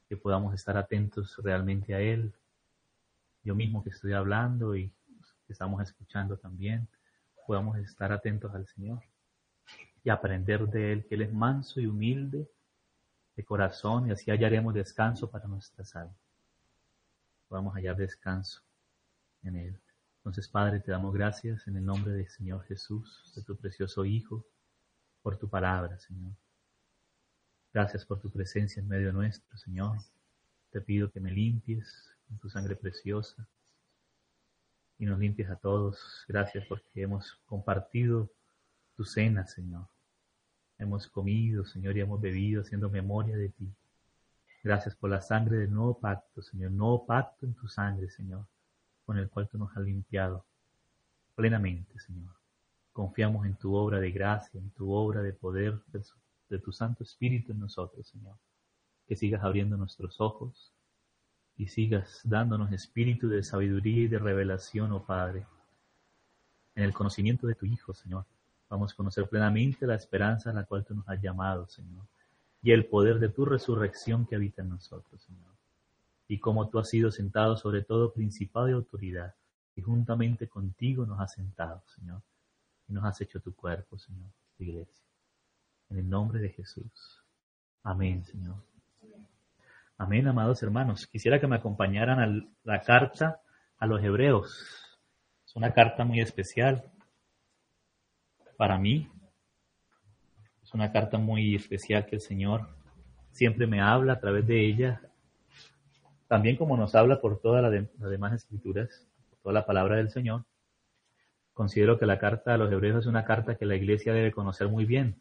que podamos estar atentos realmente a Él. Yo mismo que estoy hablando y que estamos escuchando también, podamos estar atentos al Señor y aprender de Él, que Él es manso y humilde de corazón, y así hallaremos descanso para nuestras almas. Podamos hallar descanso en Él. Entonces, Padre, te damos gracias en el nombre del Señor Jesús, de tu precioso Hijo, por tu palabra, Señor. Gracias por tu presencia en medio nuestro, Señor. Te pido que me limpies con tu sangre preciosa y nos limpies a todos. Gracias porque hemos compartido tu cena, Señor. Hemos comido, Señor, y hemos bebido haciendo memoria de ti. Gracias por la sangre del nuevo pacto, Señor. Nuevo pacto en tu sangre, Señor, con el cual tú nos has limpiado plenamente, Señor. Confiamos en tu obra de gracia, en tu obra de poder de tu Santo Espíritu en nosotros, Señor. Que sigas abriendo nuestros ojos y sigas dándonos espíritu de sabiduría y de revelación, oh Padre, en el conocimiento de tu Hijo, Señor. Vamos a conocer plenamente la esperanza a la cual tú nos has llamado, Señor, y el poder de tu resurrección que habita en nosotros, Señor. Y cómo tú has sido sentado sobre todo principado y autoridad, y juntamente contigo nos has sentado, Señor, y nos has hecho tu cuerpo, Señor, tu iglesia. En el nombre de Jesús. Amén, Señor. Amén, amados hermanos. Quisiera que me acompañaran a la carta a los Hebreos. Es una carta muy especial para mí. Es una carta muy especial que el Señor siempre me habla a través de ella, también como nos habla por todas las demás escrituras, por toda la palabra del Señor. Considero que la carta a los Hebreos es una carta que la iglesia debe conocer muy bien.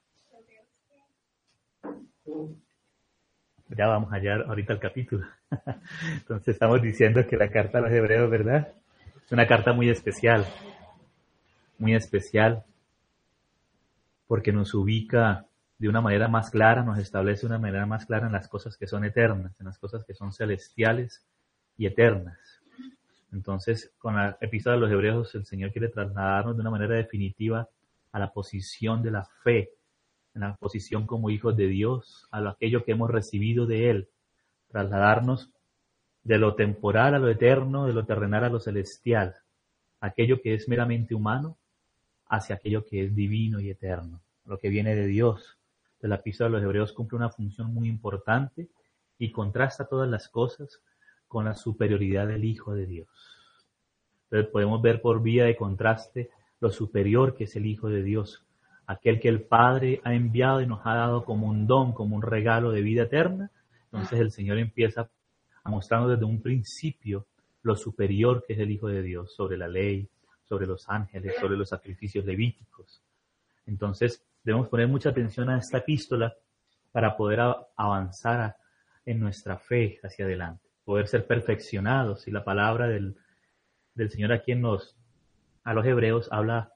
Ya vamos allá ahorita al capítulo. Entonces estamos diciendo que la carta a los Hebreos, ¿verdad? Es una carta muy especial, porque nos ubica de una manera más clara, nos establece de una manera más clara en las cosas que son eternas, en las cosas que son celestiales y eternas. Entonces, con la epístola de los Hebreos, el Señor quiere trasladarnos de una manera definitiva a la posición de la fe, en la posición como hijos de Dios, a aquello que hemos recibido de Él, trasladarnos de lo temporal a lo eterno, de lo terrenal a lo celestial, aquello que es meramente humano hacia aquello que es divino y eterno, lo que viene de Dios. De la epístola de los Hebreos cumple una función muy importante y contrasta todas las cosas con la superioridad del Hijo de Dios. Entonces podemos ver por vía de contraste lo superior que es el Hijo de Dios, aquel que el Padre ha enviado y nos ha dado como un don, como un regalo de vida eterna. Entonces el Señor empieza a mostrarnos desde un principio lo superior que es el Hijo de Dios sobre la ley, sobre los ángeles, sobre los sacrificios levíticos. Entonces debemos poner mucha atención a esta epístola para poder avanzar en nuestra fe hacia adelante, poder ser perfeccionados. Y la palabra del Señor aquí a los Hebreos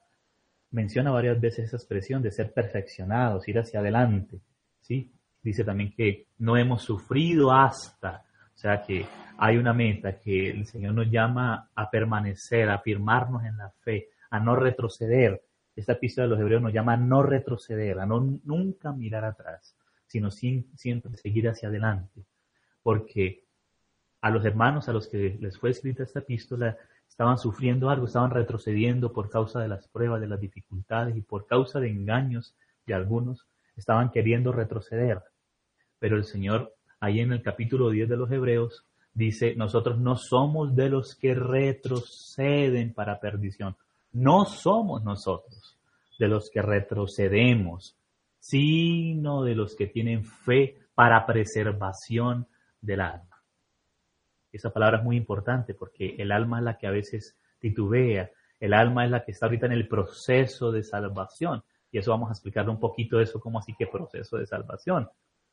menciona varias veces esa expresión de ser perfeccionados, ir hacia adelante, ¿sí? Dice también que no hemos sufrido hasta, o sea que hay una meta que el Señor nos llama a permanecer, a afirmarnos en la fe, a no retroceder. Esta epístola de los Hebreos nos llama a no retroceder, a nunca mirar atrás, sino siempre seguir hacia adelante, porque a los hermanos a los que les fue escrita esta epístola estaban sufriendo algo, estaban retrocediendo por causa de las pruebas, de las dificultades y por causa de engaños de algunos, estaban queriendo retroceder. Pero el Señor, ahí en el capítulo 10 de los Hebreos, dice, nosotros no somos de los que retroceden para perdición. No somos nosotros de los que retrocedemos, sino de los que tienen fe para preservación del alma. Esa palabra es muy importante porque el alma es la que a veces titubea, el alma es la que está ahorita en el proceso de salvación. Y eso vamos a explicarle un poquito eso, cómo así que proceso de salvación.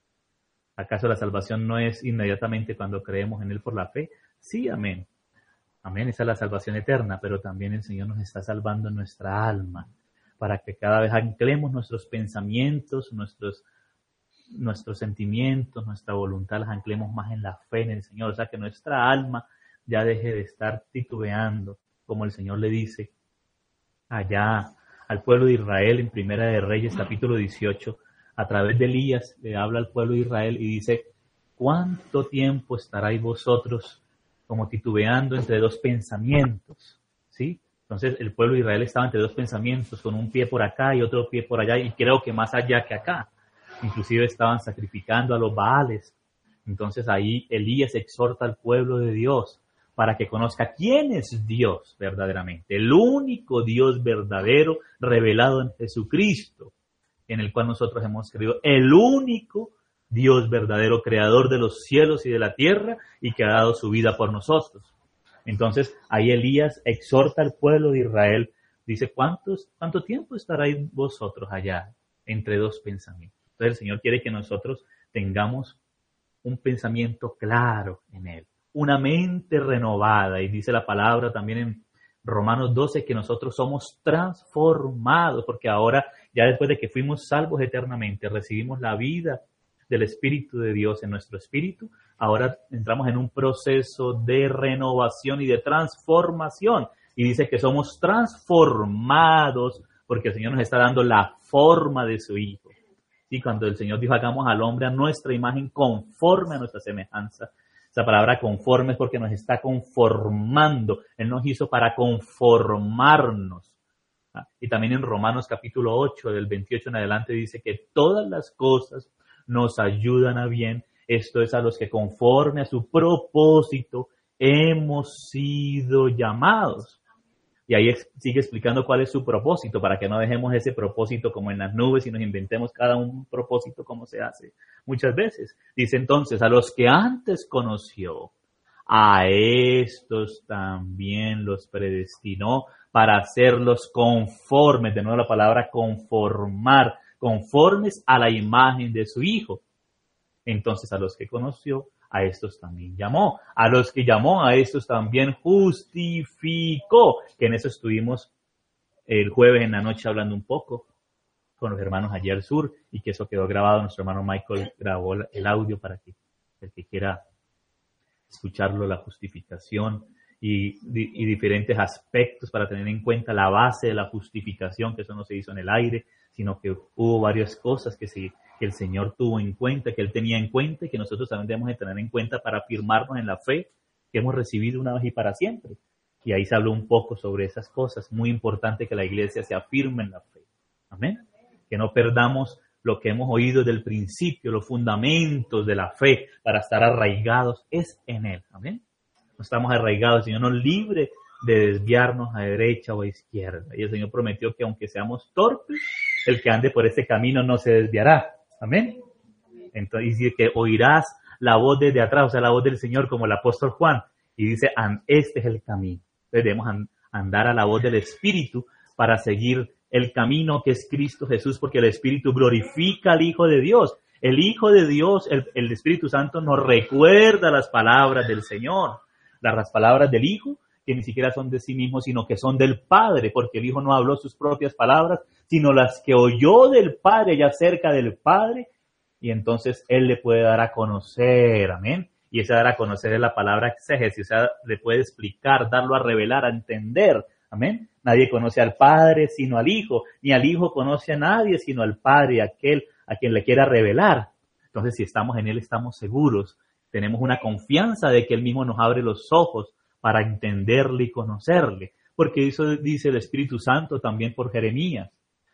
¿Acaso la salvación no es inmediatamente cuando creemos en Él por la fe? Sí, amén. Amén, esa es la salvación eterna, pero también el Señor nos está salvando en nuestra alma, para que cada vez anclemos nuestros pensamientos, nuestros sentimientos, nuestra voluntad, las anclemos más en la fe en el Señor. O sea, que nuestra alma ya deje de estar titubeando, como el Señor le dice allá al pueblo de Israel en Primera de Reyes, capítulo 18, a través de Elías le habla al pueblo de Israel y dice ¿cuánto tiempo estaráis vosotros como titubeando entre dos pensamientos? ¿Sí? Entonces el pueblo de Israel estaba entre dos pensamientos, con un pie por acá y otro pie por allá, y creo que más allá que acá. Inclusive estaban sacrificando a los Baales. Entonces ahí Elías exhorta al pueblo de Dios para que conozca quién es Dios verdaderamente, el único Dios verdadero revelado en Jesucristo, en el cual nosotros hemos creído, el único Dios verdadero, creador de los cielos y de la tierra, y que ha dado su vida por nosotros. Entonces ahí Elías exhorta al pueblo de Israel, dice, ¿cuánto tiempo estaráis vosotros allá entre dos pensamientos? Entonces el Señor quiere que nosotros tengamos un pensamiento claro en Él, una mente renovada, y dice la palabra también en Romanos 12 que nosotros somos transformados, porque ahora, ya después de que fuimos salvos eternamente, recibimos la vida del Espíritu de Dios en nuestro espíritu, ahora entramos en un proceso de renovación y de transformación, y dice que somos transformados porque el Señor nos está dando la forma de su Hijo. Y cuando el Señor dijo, hagamos al hombre a nuestra imagen conforme a nuestra semejanza, esa palabra conforme es porque nos está conformando. Él nos hizo para conformarnos. Y también en Romanos capítulo 8, del 28 en adelante, dice que todas las cosas nos ayudan a bien. Esto es a los que conforme a su propósito hemos sido llamados. Y ahí sigue explicando cuál es su propósito, para que no dejemos ese propósito como en las nubes y nos inventemos cada un propósito como se hace muchas veces. Dice entonces, a los que antes conoció, a estos también los predestinó para hacerlos conformes, de nuevo la palabra conformar, conformes a la imagen de su Hijo. Entonces a los que conoció, a estos también llamó. A los que llamó, a estos también justificó. Que en eso estuvimos el jueves en la noche hablando un poco con los hermanos allí al sur, y que eso quedó grabado. Nuestro hermano Michael grabó el audio para que el que quiera escucharlo, la justificación y diferentes aspectos para tener en cuenta la base de la justificación, que eso no se hizo en el aire, sino que hubo varias cosas que el Señor tuvo en cuenta, que Él tenía en cuenta, y que nosotros también debemos de tener en cuenta para afirmarnos en la fe que hemos recibido una vez y para siempre. Y ahí se habló un poco sobre esas cosas. Muy importante que la iglesia se afirme en la fe. Amén. Que no perdamos lo que hemos oído desde el principio, los fundamentos de la fe, para estar arraigados es en Él. Amén. No estamos arraigados, el Señor nos libre de desviarnos a derecha o a izquierda. Y el Señor prometió que aunque seamos torpes, el que ande por este camino no se desviará. Amén. Entonces dice que oirás la voz desde atrás, o sea, la voz del Señor, como el apóstol Juan. Y dice, este es el camino. Entonces debemos andar a la voz del Espíritu para seguir el camino que es Cristo Jesús, porque el Espíritu glorifica al Hijo de Dios. El Hijo de Dios, el Espíritu Santo, nos recuerda las palabras del Señor, las palabras del Hijo, que ni siquiera son de sí mismo, sino que son del Padre, porque el Hijo no habló sus propias palabras, sino las que oyó del Padre, ya cerca del Padre, y entonces Él le puede dar a conocer, amén. Y esa dar a conocer es la palabra exégesis, o sea, le puede explicar, darlo a revelar, a entender, amén. Nadie conoce al Padre sino al Hijo, ni al Hijo conoce a nadie sino al Padre, aquel a quien le quiera revelar. Entonces, si estamos en Él, estamos seguros, tenemos una confianza de que Él mismo nos abre los ojos para entenderle y conocerle, porque eso dice el Espíritu Santo también por Jeremías.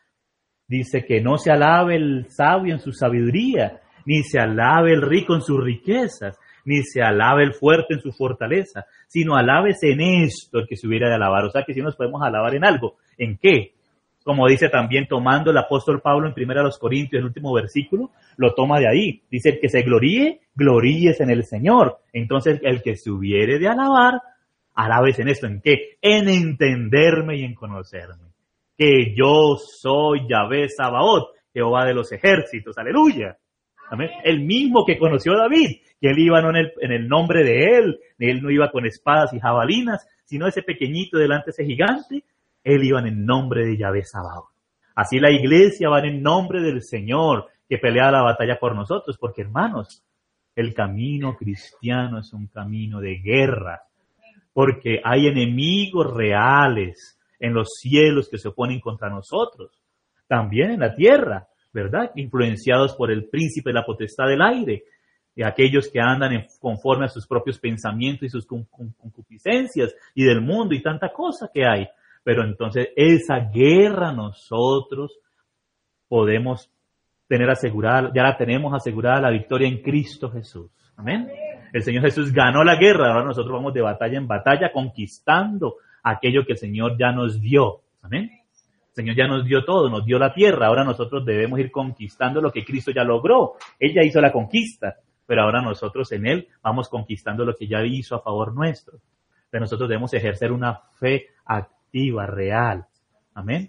Dice que no se alabe el sabio en su sabiduría, ni se alabe el rico en sus riquezas, ni se alabe el fuerte en su fortaleza, sino alabes en esto el que se hubiera de alabar. O sea que si nos podemos alabar en algo. ¿En qué? Como dice también tomando el apóstol Pablo en 1 Corintios, el último versículo, lo toma de ahí. Dice, el que se gloríe, gloríes en el Señor. Entonces, el que se hubiere de alabar, alabes en esto. ¿En qué? En entenderme y en conocerme. Que yo soy Yahvé Sabaoth, Jehová de los ejércitos. Aleluya. Amén. El mismo que conoció a David, que él iba no en el nombre de él no iba con espadas y jabalinas, sino ese pequeñito delante de ese gigante, él iba en el nombre de Yahvé Sabaoth. Así la iglesia va en el nombre del Señor, que pelea la batalla por nosotros, porque hermanos, el camino cristiano es un camino de guerra, porque hay enemigos reales en los cielos que se oponen contra nosotros, también en la tierra, ¿verdad? Influenciados por el príncipe de la potestad del aire. y aquellos que andan conforme a sus propios pensamientos y sus concupiscencias y del mundo y tanta cosa que hay. Pero entonces esa guerra nosotros podemos tener asegurada, ya la tenemos asegurada la victoria en Cristo Jesús. Amén. El Señor Jesús ganó la guerra, ahora nosotros vamos de batalla en batalla conquistando aquello que el Señor ya nos dio. Amén. El Señor ya nos dio todo, nos dio la tierra, ahora nosotros debemos ir conquistando lo que Cristo ya logró. Él ya hizo la conquista, pero ahora nosotros en Él vamos conquistando lo que ya hizo a favor nuestro. Pero nosotros debemos ejercer una fe activa, real. Amén.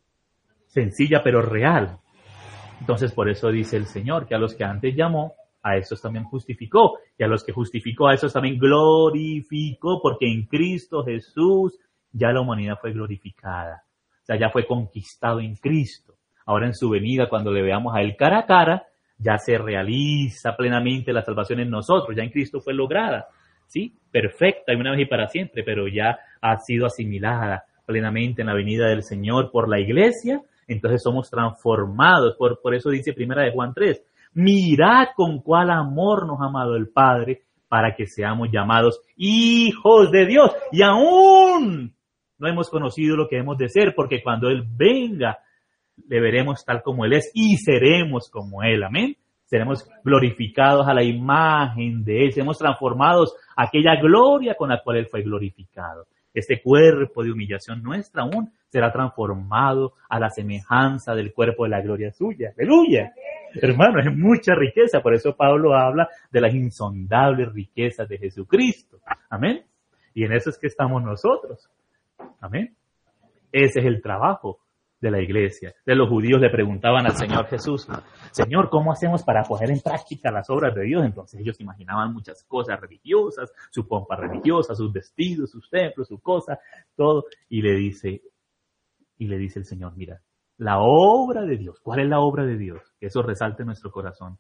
Sencilla pero real. Entonces por eso dice el Señor que a los que antes llamó, a esos también justificó, y a los que justificó, a esos también glorificó, porque en Cristo Jesús ya la humanidad fue glorificada. O sea, ya fue conquistado en Cristo. Ahora en su venida, cuando le veamos a Él cara a cara, ya se realiza plenamente la salvación en nosotros, ya en Cristo fue lograda, ¿sí? Perfecta y una vez y para siempre, pero ya ha sido asimilada plenamente en la venida del Señor por la iglesia. Entonces somos transformados, por eso dice Primera de Juan 3, mirad con cuál amor nos ha amado el Padre para que seamos llamados hijos de Dios. Y aún no hemos conocido lo que hemos de ser, porque cuando Él venga, le veremos tal como Él es y seremos como Él. Amén. Seremos glorificados a la imagen de Él, seremos transformados a aquella gloria con la cual Él fue glorificado. Este cuerpo de humillación nuestra aún será transformado a la semejanza del cuerpo de la gloria suya. ¡Aleluya! Hermano, es mucha riqueza. Por eso Pablo habla de las insondables riquezas de Jesucristo. Amén. Y en eso es que estamos nosotros. Amén. Ese es el trabajo de la iglesia. De los judíos le preguntaban al Señor Jesús, Señor, ¿cómo hacemos para poner en práctica las obras de Dios? Entonces ellos imaginaban muchas cosas religiosas, su pompa religiosa, sus vestidos, sus templos, su cosa, todo. Y le dice el Señor, mira, la obra de Dios, ¿cuál es la obra de Dios? Que eso resalte en nuestro corazón.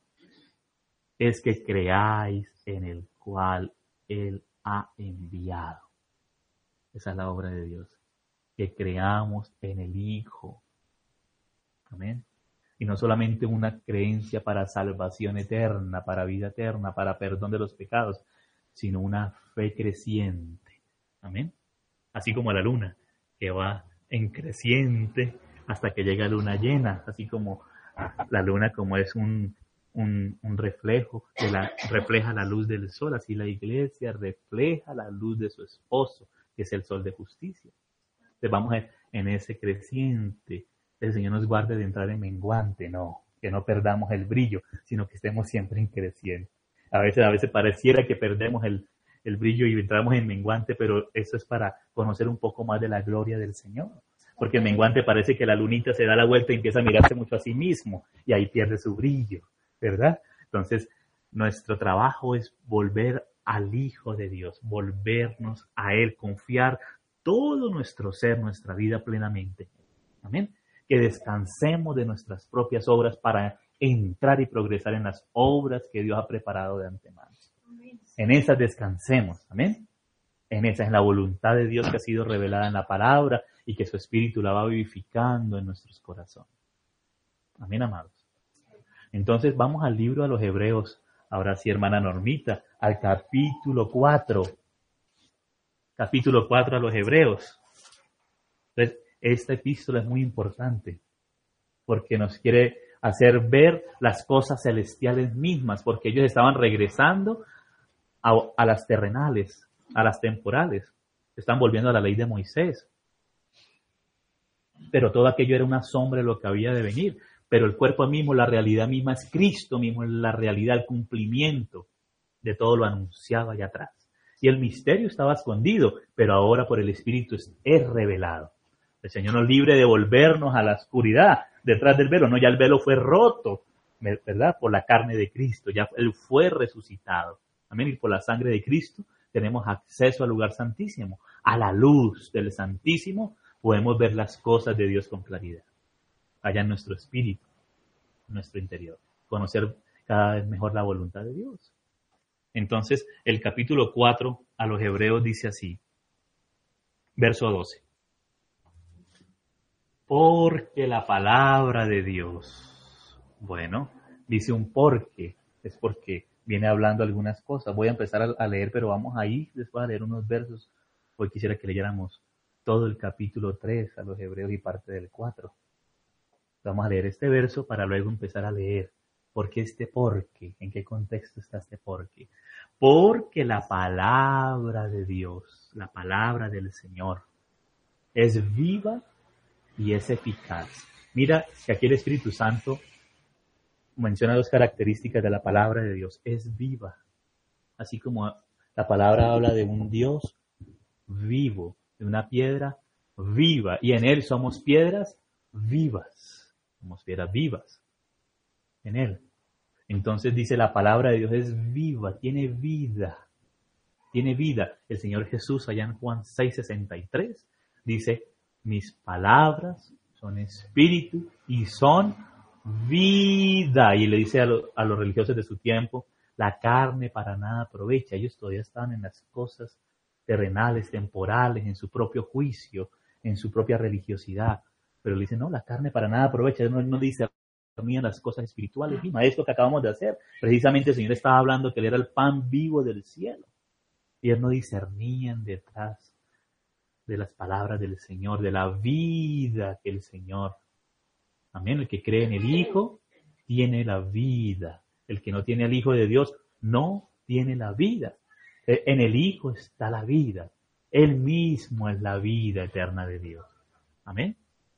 Es que creáis en el cual Él ha enviado. Esa es la obra de Dios. Que creamos en el Hijo. Amén. Y no solamente una creencia para salvación eterna, para vida eterna, para perdón de los pecados, sino una fe creciente. Amén. Así como la luna, que va en creciente hasta que llega luna llena, así como la luna como es un reflejo, refleja la luz del sol, así la iglesia refleja la luz de su esposo, que es el sol de justicia. Entonces vamos en ese creciente. El Señor nos guarde de entrar en menguante, no, que no perdamos el brillo, sino que estemos siempre en creciente. A veces pareciera que perdemos el brillo y entramos en menguante, pero eso es para conocer un poco más de la gloria del Señor. Porque en menguante parece que la lunita se da la vuelta y empieza a mirarse mucho a sí mismo, y ahí pierde su brillo, ¿verdad? Entonces, nuestro trabajo es volver al Hijo de Dios, volvernos a Él, confiar todo nuestro ser, nuestra vida plenamente. Amén. Que descansemos de nuestras propias obras para entrar y progresar en las obras que Dios ha preparado de antemano. En esas descansemos. Amén. En esa es la voluntad de Dios que ha sido revelada en la palabra y que su Espíritu la va vivificando en nuestros corazones. Amén, amados. Entonces vamos al libro a los Hebreos. Ahora sí, hermana Normita, al capítulo 4. Capítulo 4 a los Hebreos. Entonces, esta epístola es muy importante porque nos quiere hacer ver las cosas celestiales mismas, porque ellos estaban regresando a las terrenales, a las temporales. Están volviendo a la ley de Moisés. Pero todo aquello era una sombra de lo que había de venir. Pero el cuerpo mismo, la realidad misma es Cristo mismo, la realidad, el cumplimiento de todo lo anunciado allá atrás. Y el misterio estaba escondido, pero ahora por el Espíritu es revelado. El Señor nos libre de volvernos a la oscuridad detrás del velo. No, ya el velo fue roto, ¿verdad? Por la carne de Cristo. Ya Él fue resucitado. Amén. Y por la sangre de Cristo tenemos acceso al lugar santísimo. A la luz del Santísimo podemos ver las cosas de Dios con claridad. Allá en nuestro espíritu, en nuestro interior. Conocer cada vez mejor la voluntad de Dios. Entonces, el capítulo 4 a los Hebreos dice así. Verso 12. Porque la palabra de Dios. Bueno, dice un porque. Es porque viene hablando algunas cosas. Voy a empezar a leer, pero vamos ahí después a leer unos versos. Hoy quisiera que leyéramos todo el capítulo 3 a los Hebreos y parte del 4. Vamos a leer este verso para luego empezar a leer. ¿Por qué este porque? ¿En qué contexto está este porque? Porque la palabra de Dios, la palabra del Señor, es viva y es eficaz. Mira que aquí el Espíritu Santo menciona dos características de la palabra de Dios. Es viva. Así como la palabra habla de un Dios vivo, de una piedra viva. Y en Él somos piedras vivas. Somos piedras vivas. En Él. Entonces dice la palabra de Dios es viva, tiene vida. Tiene vida. El Señor Jesús allá en Juan 6:63 dice, mis palabras son espíritu y son vida. Y le dice a los religiosos de su tiempo, la carne para nada aprovecha. Ellos todavía estaban en las cosas terrenales, temporales, en su propio juicio, en su propia religiosidad. Pero le dice, no, la carne para nada aprovecha. No dice en las cosas espirituales. Y esto que acabamos de hacer. Precisamente el Señor estaba hablando que Él era el pan vivo del cielo. Y ellos no discernían detrás de las palabras del Señor, de la vida que el Señor. Amén. El que cree en el Hijo tiene la vida. El que no tiene al Hijo de Dios no tiene la vida. En el Hijo está la vida. Él mismo es la vida eterna de Dios. Amén.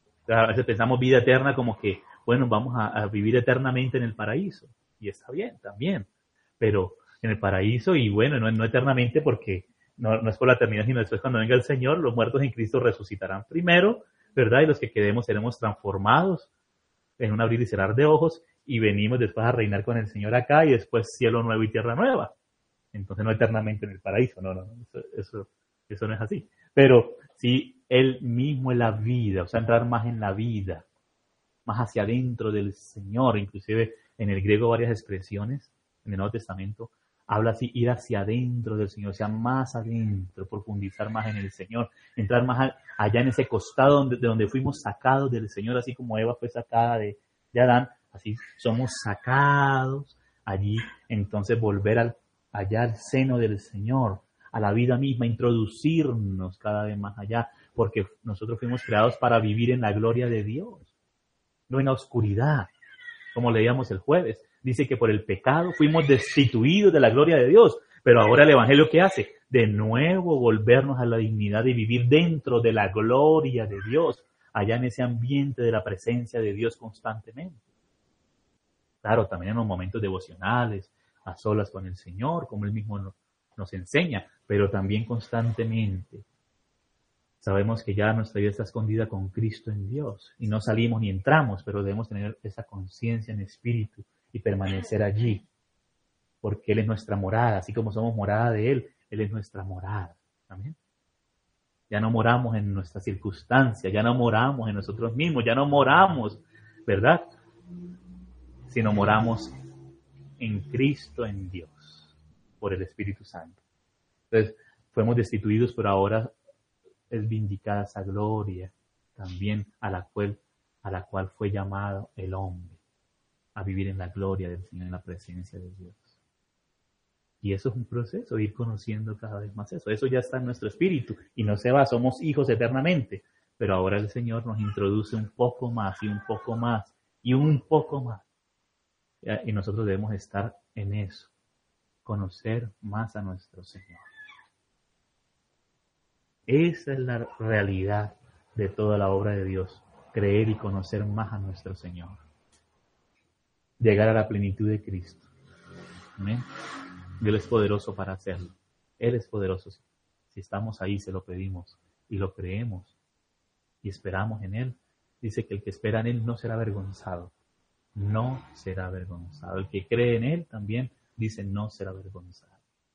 A veces pensamos vida eterna como que, bueno, vamos a vivir eternamente en el paraíso. Y está bien también. Pero en el paraíso, y bueno, no eternamente porque no es por la eternidad, sino después cuando venga el Señor, los muertos en Cristo resucitarán primero, ¿verdad? Y los que quedemos seremos transformados en un abrir y cerrar de ojos y venimos después a reinar con el Señor acá y después cielo nuevo y tierra nueva. Entonces no eternamente en el paraíso, no, eso no es así. Pero sí, Él mismo es la vida, o sea, entrar más en la vida, más hacia adentro del Señor, inclusive en el griego varias expresiones, en el Nuevo Testamento, habla así, ir hacia adentro del Señor, o sea, más adentro, profundizar más en el Señor, entrar más allá en ese costado de donde fuimos sacados del Señor, así como Eva fue sacada de Adán, así somos sacados allí, entonces volver allá al seno del Señor, a la vida misma, introducirnos cada vez más allá, porque nosotros fuimos creados para vivir en la gloria de Dios, no en la oscuridad, como leíamos el jueves. Dice que por el pecado fuimos destituidos de la gloria de Dios, pero ahora el Evangelio ¿qué hace? De nuevo volvernos a la dignidad de vivir dentro de la gloria de Dios, allá en ese ambiente de la presencia de Dios constantemente. Claro, también en los momentos devocionales, a solas con el Señor, como Él mismo nos enseña, pero también constantemente. Sabemos que ya nuestra vida está escondida con Cristo en Dios y no salimos ni entramos, pero debemos tener esa conciencia en espíritu y permanecer allí, porque Él es nuestra morada, así como somos morada de Él es nuestra morada. Amén. Ya no moramos en nuestras circunstancias, ya no moramos en nosotros mismos, ya no moramos, ¿verdad? Sino moramos en Cristo, en Dios, por el Espíritu Santo. Entonces, fuimos destituidos, pero ahora es vindicada esa gloria también a la cual fue llamado el hombre, a vivir en la gloria del Señor, en la presencia de Dios. Y eso es un proceso, ir conociendo cada vez más eso. Eso ya está en nuestro espíritu y no se va, somos hijos eternamente. Pero ahora el Señor nos introduce un poco más y un poco más y un poco más. Y nosotros debemos estar en eso, conocer más a nuestro Señor. Esa es la realidad de toda la obra de Dios, creer y conocer más a nuestro Señor. Llegar a la plenitud de Cristo. Amén. Él es poderoso para hacerlo. Él es poderoso. Si estamos ahí, se lo pedimos y lo creemos y esperamos en Él. Dice que el que espera en Él no será avergonzado. No será avergonzado. El que cree en Él también dice no será avergonzado.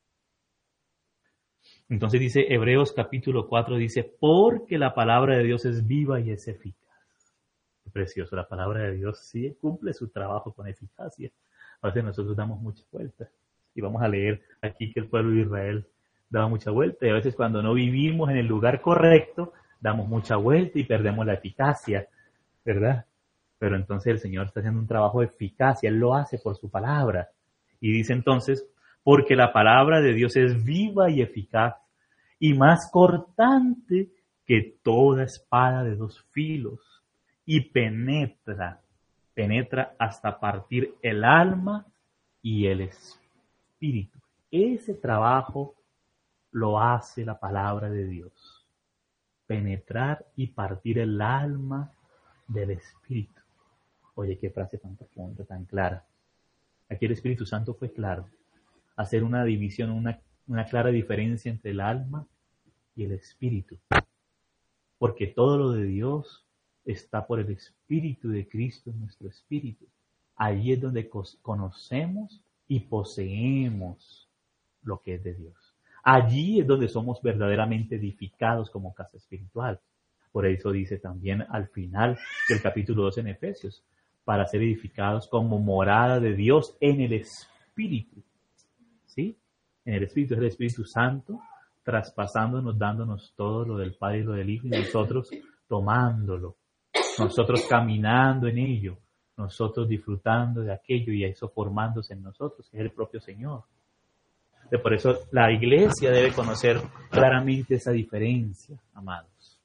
Entonces dice Hebreos capítulo 4, dice, porque la palabra de Dios es viva y es eficaz. Qué precioso, la palabra de Dios sí cumple su trabajo con eficacia. A veces nosotros damos muchas vueltas. Y vamos a leer aquí que el pueblo de Israel daba mucha vuelta. Y a veces cuando no vivimos en el lugar correcto, damos mucha vuelta y perdemos la eficacia, ¿verdad? Pero entonces el Señor está haciendo un trabajo de eficacia. Él lo hace por su palabra. Y dice entonces, porque la palabra de Dios es viva y eficaz y más cortante que toda espada de dos filos y penetra hasta partir el alma y el espíritu. Ese trabajo lo hace la palabra de Dios. Penetrar y partir el alma del espíritu. Oye, qué frase tan profunda, tan clara. Aquí el Espíritu Santo fue claro. Hacer una división, una clara diferencia entre el alma y el espíritu. Porque todo lo de Dios está por el Espíritu de Cristo en nuestro espíritu. Allí es donde conocemos y poseemos lo que es de Dios. Allí es donde somos verdaderamente edificados como casa espiritual. Por eso dice también al final del capítulo 2 en Efesios, para ser edificados como morada de Dios en el Espíritu. ¿Sí? En el Espíritu es el Espíritu Santo, traspasándonos, dándonos todo lo del Padre y lo del Hijo, y nosotros tomándolo, nosotros caminando en ello, nosotros disfrutando de aquello y eso formándose en nosotros, que es el propio Señor. Por eso la iglesia debe conocer claramente esa diferencia, amados.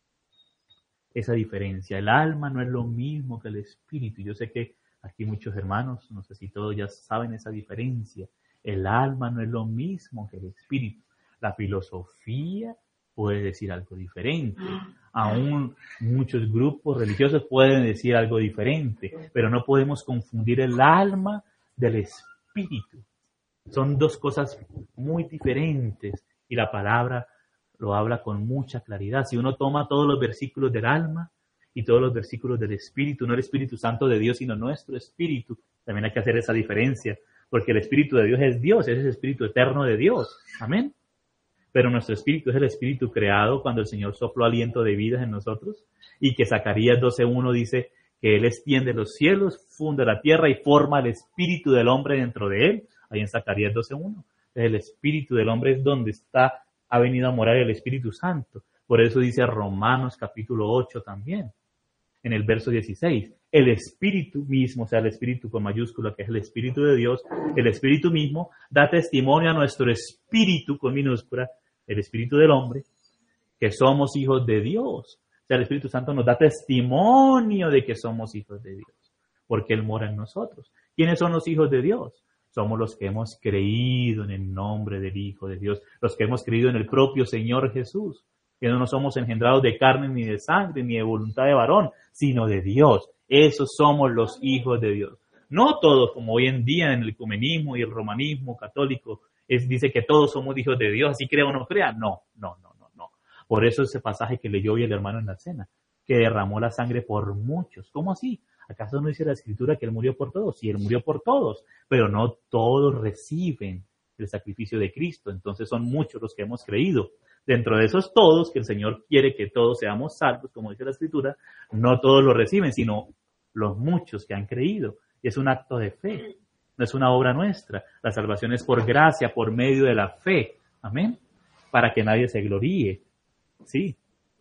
Esa diferencia. El alma no es lo mismo que el espíritu. Yo sé que aquí muchos hermanos, no sé si todos ya saben esa diferencia. El alma no es lo mismo que el espíritu. La filosofía puede decir algo diferente. Aún muchos grupos religiosos pueden decir algo diferente, pero no podemos confundir el alma del espíritu. Son dos cosas muy diferentes y la palabra lo habla con mucha claridad. Si uno toma todos los versículos del alma y todos los versículos del Espíritu, no el Espíritu Santo de Dios, sino nuestro Espíritu, también hay que hacer esa diferencia, porque el Espíritu de Dios, es el Espíritu eterno de Dios. Amén. Pero nuestro Espíritu es el Espíritu creado cuando el Señor sopló aliento de vida en nosotros, y que Zacarías 12:1 dice que Él extiende los cielos, funda la tierra y forma el espíritu del hombre dentro de Él. Ahí en Zacarías 12:1. El espíritu del hombre es donde ha venido a morar el Espíritu Santo. Por eso dice Romanos capítulo 8 también, en el verso 16. El Espíritu mismo, o sea, el Espíritu con mayúscula, que es el Espíritu de Dios, el Espíritu mismo da testimonio a nuestro espíritu con minúscula, el Espíritu del hombre, que somos hijos de Dios. O sea, el Espíritu Santo nos da testimonio de que somos hijos de Dios, porque Él mora en nosotros. ¿Quiénes son los hijos de Dios? Somos los que hemos creído en el nombre del Hijo de Dios, los que hemos creído en el propio Señor Jesús, que no somos engendrados de carne ni de sangre ni de voluntad de varón, sino de Dios. Esos somos los hijos de Dios. No todos, como hoy en día en el ecumenismo y el romanismo católico, dice que todos somos hijos de Dios, así crea o no crea. No. Por eso ese pasaje que leyó hoy el hermano en la cena, que derramó la sangre por muchos. ¿Cómo así? ¿Acaso no dice la Escritura que Él murió por todos? Sí, Él murió por todos, pero no todos reciben el sacrificio de Cristo. Entonces son muchos los que hemos creído. Dentro de esos todos, que el Señor quiere que todos seamos salvos, como dice la Escritura, no todos lo reciben, sino los muchos que han creído. Y es un acto de fe, no es una obra nuestra. La salvación es por gracia, por medio de la fe. Amén. Para que nadie se gloríe. Sí.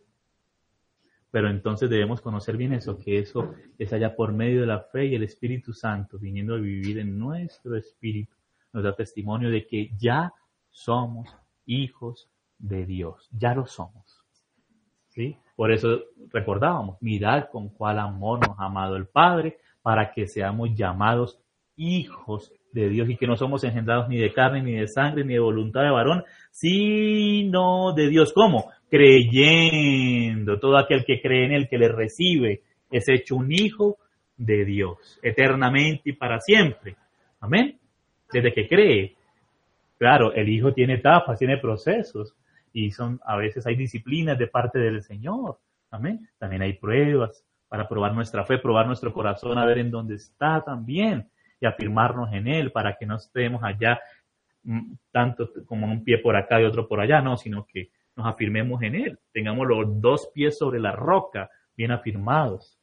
Pero entonces debemos conocer bien eso, que eso es allá por medio de la fe, y el Espíritu Santo, viniendo a vivir en nuestro espíritu, nos da testimonio de que ya somos hijos de Dios. Ya lo somos. ¿Sí? Por eso recordábamos, mirad con cuál amor nos ha amado el Padre, para que seamos llamados hijos de Dios, y que no somos engendrados ni de carne, ni de sangre, ni de voluntad de varón, sino de Dios. ¿Cómo? Creyendo. Todo aquel que cree en Él, que le recibe, es hecho un hijo de Dios, eternamente y para siempre. Amén. Desde que cree. Claro, el hijo tiene etapas, tiene procesos, y a veces hay disciplinas de parte del Señor. Amén. También hay pruebas para probar nuestra fe, probar nuestro corazón, a ver en dónde está también, y afirmarnos en Él, para que no estemos allá tanto como un pie por acá y otro por allá, no, sino que nos afirmemos en Él, tengamos los dos pies sobre la roca, bien afirmados.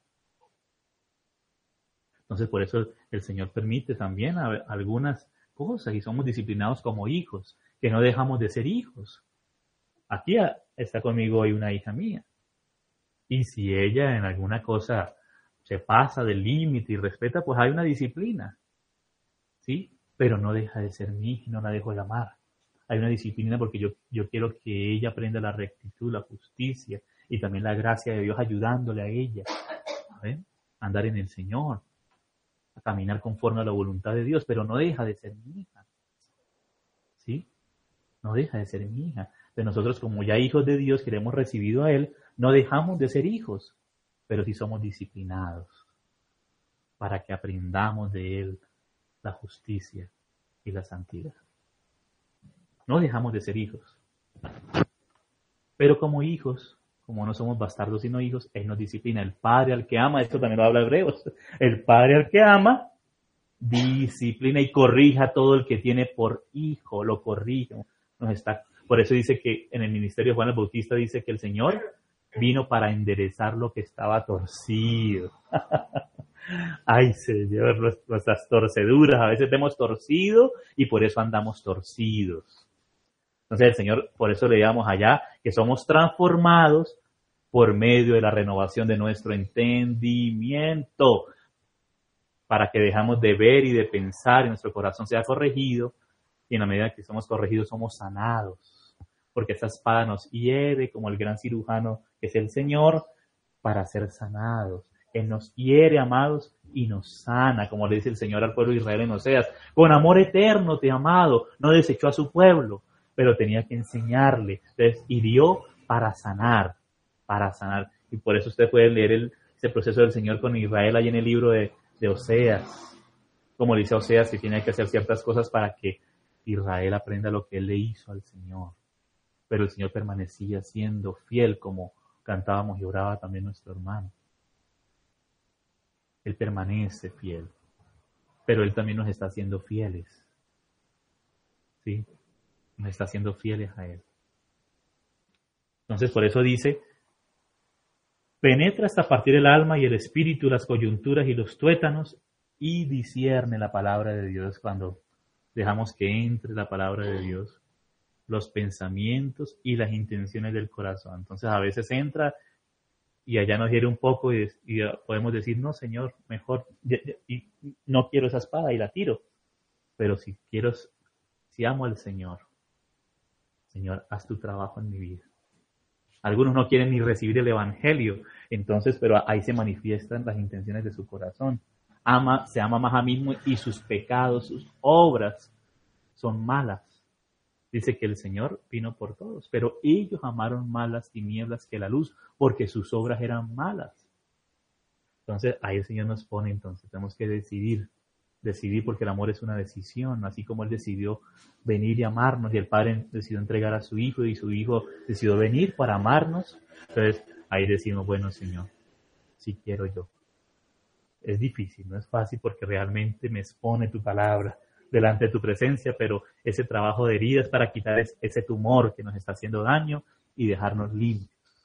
Entonces, por eso el Señor permite también algunas cosas, y somos disciplinados como hijos, que no dejamos de ser hijos. Aquí está conmigo hoy una hija mía, y si ella en alguna cosa se pasa del límite y respeta, pues hay una disciplina, ¿sí? pero no deja de ser mi hija y no la dejo de amar. Hay una disciplina porque yo quiero que ella aprenda la rectitud, la justicia y también la gracia de Dios ayudándole a ella. ¿Ven? A andar en el Señor, a caminar conforme a la voluntad de Dios, pero no deja de ser mi hija. ¿Sí? No deja de ser mi hija. De nosotros, como ya hijos de Dios que le hemos recibido a Él, no dejamos de ser hijos, pero sí somos disciplinados para que aprendamos de Él la justicia y la santidad. No dejamos de ser hijos. Pero como hijos, como no somos bastardos sino hijos, Él nos disciplina. El Padre al que ama, esto también lo habla Hebreos, el Padre al que ama, disciplina y corrija a todo el que tiene por hijo, lo corrige. Por eso dice que en el ministerio de Juan el Bautista dice que el Señor vino para enderezar lo que estaba torcido. Ay, Señor, nuestras torceduras, a veces hemos torcido y por eso andamos torcidos. Entonces el Señor, por eso le llamamos allá, que somos transformados por medio de la renovación de nuestro entendimiento, para que dejamos de ver y de pensar y nuestro corazón sea corregido, y en la medida que somos corregidos somos sanados, porque esa espada nos hiere como el gran cirujano que es el Señor, para ser sanados. Él nos hiere, amados, y nos sana, como le dice el Señor al pueblo de Israel en Oseas. Con amor eterno te he amado, no desechó a su pueblo, pero tenía que enseñarle. Entonces, hirió para sanar, para sanar. Y por eso usted puede leer ese proceso del Señor con Israel ahí en el libro de Oseas. Como dice Oseas, que tiene que hacer ciertas cosas para que Israel aprenda lo que él le hizo al Señor. Pero el Señor permanecía siendo fiel, como cantábamos y oraba también nuestro hermano. Él permanece fiel, pero Él también nos está haciendo fieles. ¿Sí? Nos está haciendo fieles a Él. Entonces, por eso dice, penetra hasta partir el alma y el espíritu, las coyunturas y los tuétanos, y discierne la palabra de Dios. Cuando dejamos que entre la palabra de Dios, los pensamientos y las intenciones del corazón. Entonces, a veces entra y allá nos hiere un poco y podemos decir, no, Señor, mejor, y no quiero esa espada y la tiro. Pero si amo al Señor, Señor, haz tu trabajo en mi vida. Algunos no quieren ni recibir el Evangelio, entonces, pero ahí se manifiestan las intenciones de su corazón. Se ama más a mismo y sus pecados, sus obras son malas. Dice que el Señor vino por todos, pero ellos amaron más las tinieblas que la luz, porque sus obras eran malas. Entonces, ahí el Señor nos pone, entonces, tenemos que decidir porque el amor es una decisión, así como Él decidió venir y amarnos, y el Padre decidió entregar a su Hijo, y su Hijo decidió venir para amarnos. Entonces, ahí decimos, bueno, Señor, sí quiero yo. Es difícil, no es fácil, porque realmente me expone tu palabra delante de tu presencia, pero ese trabajo de heridas para quitar ese tumor que nos está haciendo daño y dejarnos limpios.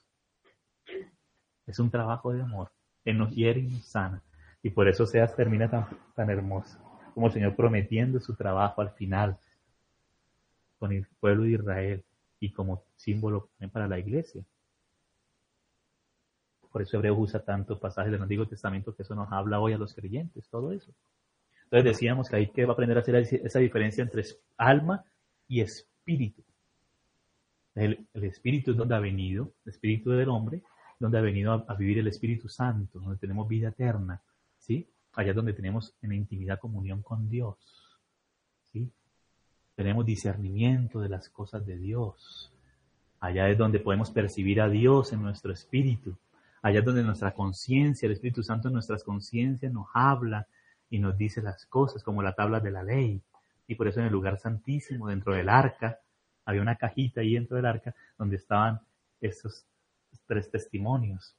Es un trabajo de amor. Él nos hiere y nos sana. Y por eso Oseas termina tan hermoso, como el Señor prometiendo su trabajo al final con el pueblo de Israel y como símbolo para la iglesia. Por eso Hebreos usa tantos pasajes del Antiguo Testamento que eso nos habla hoy a los creyentes, todo eso. Entonces decíamos que hay que aprender a hacer esa diferencia entre alma y espíritu. El espíritu es donde ha venido, el espíritu del hombre, donde ha venido a vivir el Espíritu Santo, donde tenemos vida eterna, ¿sí? Allá es donde tenemos en intimidad comunión con Dios, ¿sí? Tenemos discernimiento de las cosas de Dios. Allá es donde podemos percibir a Dios en nuestro espíritu. Allá es donde nuestra conciencia, el Espíritu Santo en nuestras conciencias nos habla y nos dice las cosas como la tabla de la ley. Y por eso en el lugar santísimo, dentro del arca, había una cajita ahí dentro del arca donde estaban esos 3 testimonios.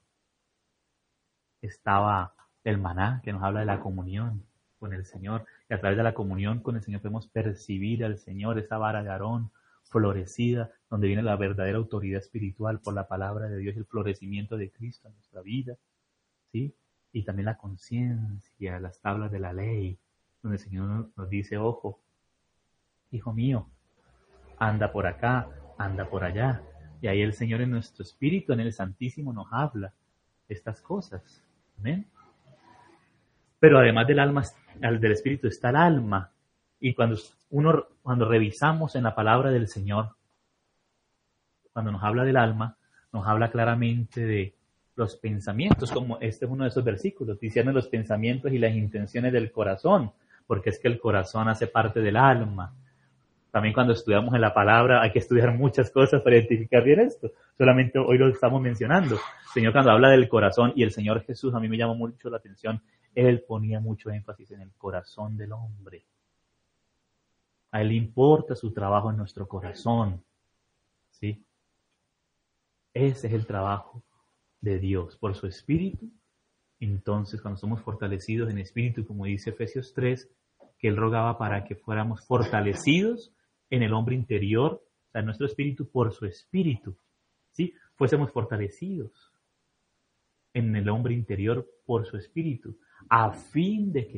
Estaba el maná, que nos habla de la comunión con el Señor. Y a través de la comunión con el Señor podemos percibir al Señor, esa vara de Aarón florecida, donde viene la verdadera autoridad espiritual por la palabra de Dios, el florecimiento de Cristo en nuestra vida, ¿sí? Y también la conciencia, las tablas de la ley, donde el Señor nos dice, ojo, hijo mío, anda por acá, anda por allá. Y ahí el Señor en nuestro espíritu, en el Santísimo, nos habla estas cosas. ¿Amén? Pero además del alma, del espíritu está el alma. Y cuando revisamos en la palabra del Señor, cuando nos habla del alma, nos habla claramente de los pensamientos, como este es uno de esos versículos, diciendo los pensamientos y las intenciones del corazón, porque es que el corazón hace parte del alma. También cuando estudiamos en la palabra hay que estudiar muchas cosas para identificar bien esto. Solamente hoy lo estamos mencionando. El Señor cuando habla del corazón, y el Señor Jesús a mí me llamó mucho la atención, Él ponía mucho énfasis en el corazón del hombre. A Él le importa su trabajo en nuestro corazón. ¿Sí? Ese es el trabajo de Dios por su Espíritu. Entonces, cuando somos fortalecidos en Espíritu, como dice Efesios 3, que Él rogaba para que fuéramos fortalecidos en el hombre interior, o sea, en nuestro espíritu por su Espíritu, ¿sí? Fuésemos fortalecidos en el hombre interior por su Espíritu, a fin de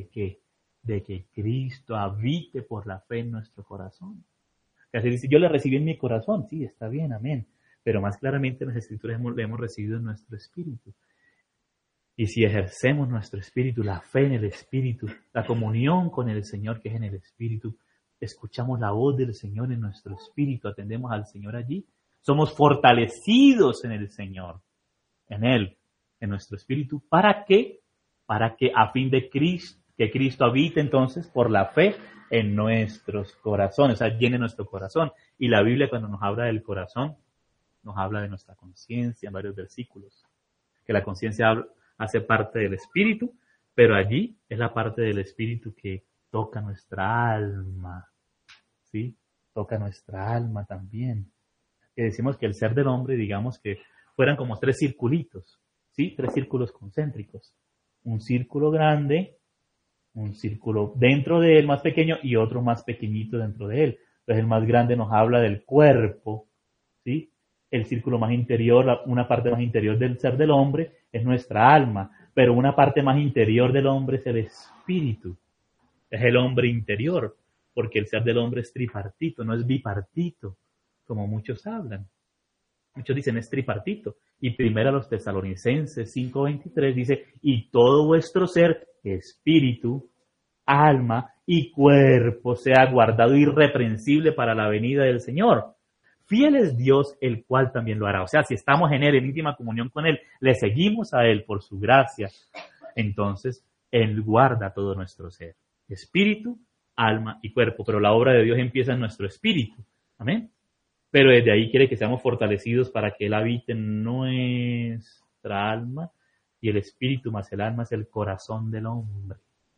que Cristo habite por la fe en nuestro corazón. Así dice, yo le recibí en mi corazón, sí, está bien, amén, pero más claramente en las Escrituras le hemos recibido en nuestro espíritu. Y si ejercemos nuestro espíritu, la fe en el Espíritu, la comunión con el Señor que es en el Espíritu, escuchamos la voz del Señor en nuestro espíritu, atendemos al Señor allí, somos fortalecidos en el Señor, en Él, en nuestro espíritu. ¿Para qué? Para que a fin de que Cristo habite entonces por la fe en nuestros corazones, o sea, llene nuestro corazón. Y la Biblia cuando nos habla del corazón, nos habla de nuestra conciencia en varios versículos, que la conciencia hace parte del espíritu, pero allí es la parte del espíritu que toca nuestra alma, ¿sí? Toca nuestra alma también. Que decimos que el ser del hombre, digamos que fueran como 3 circulitos, ¿sí? 3 círculos concéntricos. Un círculo grande, un círculo dentro de él más pequeño y otro más pequeñito dentro de él. Entonces el más grande nos habla del cuerpo, ¿sí? El círculo más interior, una parte más interior del ser del hombre es nuestra alma, pero una parte más interior del hombre es el espíritu, es el hombre interior, porque el ser del hombre es tripartito, no es bipartito, como muchos hablan. Muchos dicen es tripartito. Y primero a los Tesalonicenses 5:23 dice, y todo vuestro ser, espíritu, alma y cuerpo sea guardado irreprensible para la venida del Señor. Fiel es Dios, el cual también lo hará. O sea, si estamos en Él, en íntima comunión con Él, le seguimos a Él por su gracia, entonces Él guarda todo nuestro ser. Espíritu, alma y cuerpo. Pero la obra de Dios empieza en nuestro espíritu. Amén. Pero desde ahí quiere que seamos fortalecidos para que Él habite en nuestra alma. Y el espíritu más el alma es el corazón del hombre.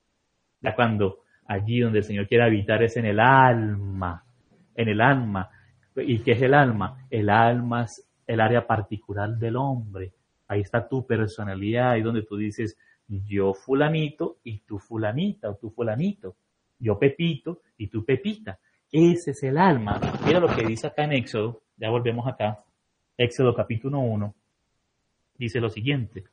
Ya cuando allí donde el Señor quiere habitar es en el alma. En el alma. ¿Y qué es el alma? El alma es el área particular del hombre. Ahí está tu personalidad, ahí donde tú dices, yo fulanito y tú fulanita o tú fulanito. Yo Pepito y tú Pepita. Ese es el alma. Mira lo que dice acá en Éxodo. Ya volvemos acá. Éxodo capítulo 1. Dice lo siguiente.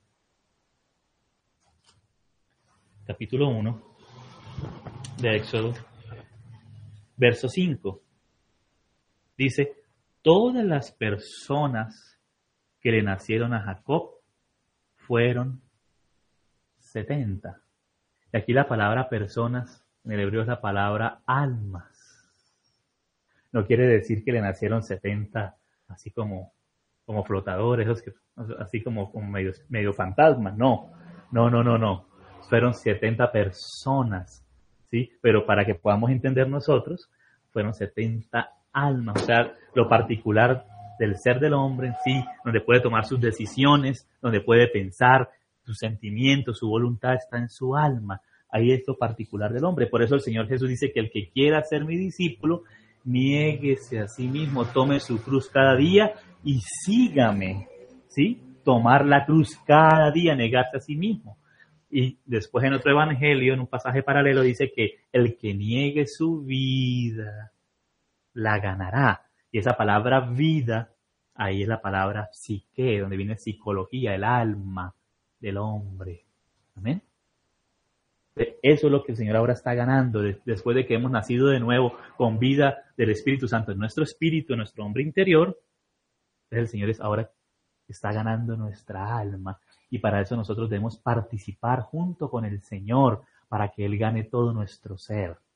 Capítulo 1 de Éxodo. Verso 5. Dice, todas las personas que le nacieron a Jacob fueron 70. Y aquí la palabra personas en el hebreo es la palabra almas. No quiere decir que le nacieron 70 así como flotadores, así como medio fantasmas. No. Fueron 70 personas, ¿sí? Pero para que podamos entender nosotros, fueron 70 almas, o sea, lo particular del ser del hombre en sí, donde puede tomar sus decisiones, donde puede pensar, sus sentimientos, su voluntad está en su alma. Ahí es lo particular del hombre. Por eso el Señor Jesús dice que el que quiera ser mi discípulo, niéguese a sí mismo, tome su cruz cada día y sígame, ¿sí? Tomar la cruz cada día, negarse a sí mismo. Y después en otro evangelio, en un pasaje paralelo, dice que el que niegue su vida, la ganará. Y esa palabra vida, ahí es la palabra psique, donde viene psicología, el alma del hombre. Amén. Eso es lo que el Señor ahora está ganando, después de que hemos nacido de nuevo con vida del Espíritu Santo en nuestro espíritu, en nuestro hombre interior. El Señor ahora está ganando nuestra alma. Y para eso nosotros debemos participar junto con el Señor, para que Él gane todo nuestro ser.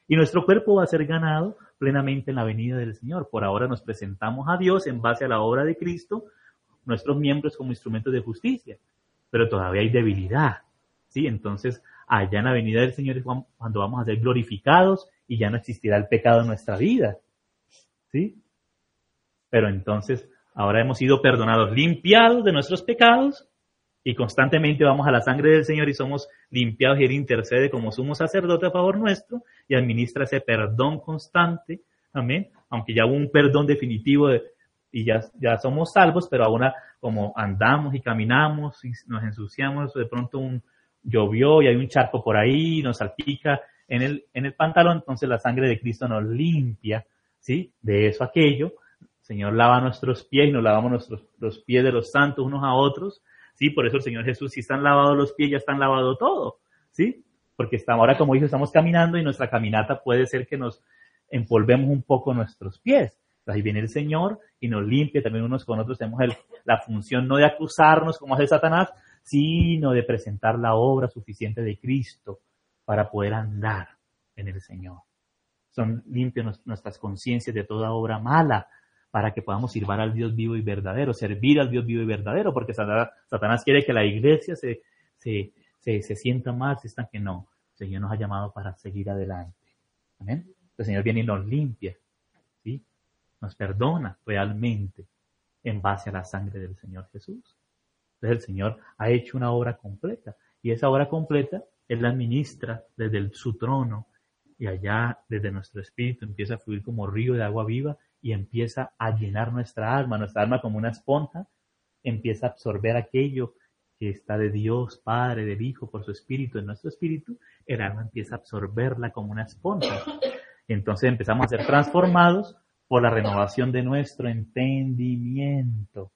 Y nuestro cuerpo va a ser ganado plenamente en la venida del Señor. Por ahora nos presentamos a Dios en base a la obra de Cristo, nuestros miembros como instrumentos de justicia, pero todavía hay debilidad, ¿sí? Entonces, allá en la venida del Señor es cuando vamos a ser glorificados y ya no existirá el pecado en nuestra vida, ¿sí? Pero entonces, ahora hemos sido perdonados, limpiados de nuestros pecados, y constantemente vamos a la sangre del Señor y somos limpiados, y Él intercede como sumo sacerdote a favor nuestro y administra ese perdón constante, amén, aunque ya hubo un perdón definitivo y ya somos salvos, pero aún como andamos y caminamos y nos ensuciamos, de pronto llovió y hay un charco por ahí, nos salpica en el pantalón, entonces la sangre de Cristo nos limpia, ¿sí? De eso aquello. El Señor lava nuestros pies y nos lavamos los pies de los santos unos a otros, ¿sí? Por eso el Señor Jesús, si están lavados los pies, ya están lavado todo, ¿sí? Porque ahora, como dijo, estamos caminando y nuestra caminata puede ser que nos empolvemos un poco nuestros pies. Entonces ahí viene el Señor y nos limpia también unos con otros. Tenemos la función no de acusarnos como hace Satanás, sino de presentar la obra suficiente de Cristo para poder andar en el Señor. Son limpias nuestras conciencias de toda obra mala, para que podamos servir al Dios vivo y verdadero, porque Satanás quiere que la iglesia se sienta mal, se estanque. No, el Señor nos ha llamado para seguir adelante. Amén. El Señor viene y nos limpia, ¿sí? Nos perdona realmente en base a la sangre del Señor Jesús. Entonces el Señor ha hecho una obra completa, y esa obra completa Él la administra desde su trono, y allá desde nuestro espíritu empieza a fluir como río de agua viva y empieza a llenar nuestra alma como una esponja, empieza a absorber aquello que está de Dios Padre, del Hijo, por su espíritu en nuestro espíritu. El alma empieza a absorberla como una esponja. Entonces empezamos a ser transformados por la renovación de nuestro entendimiento,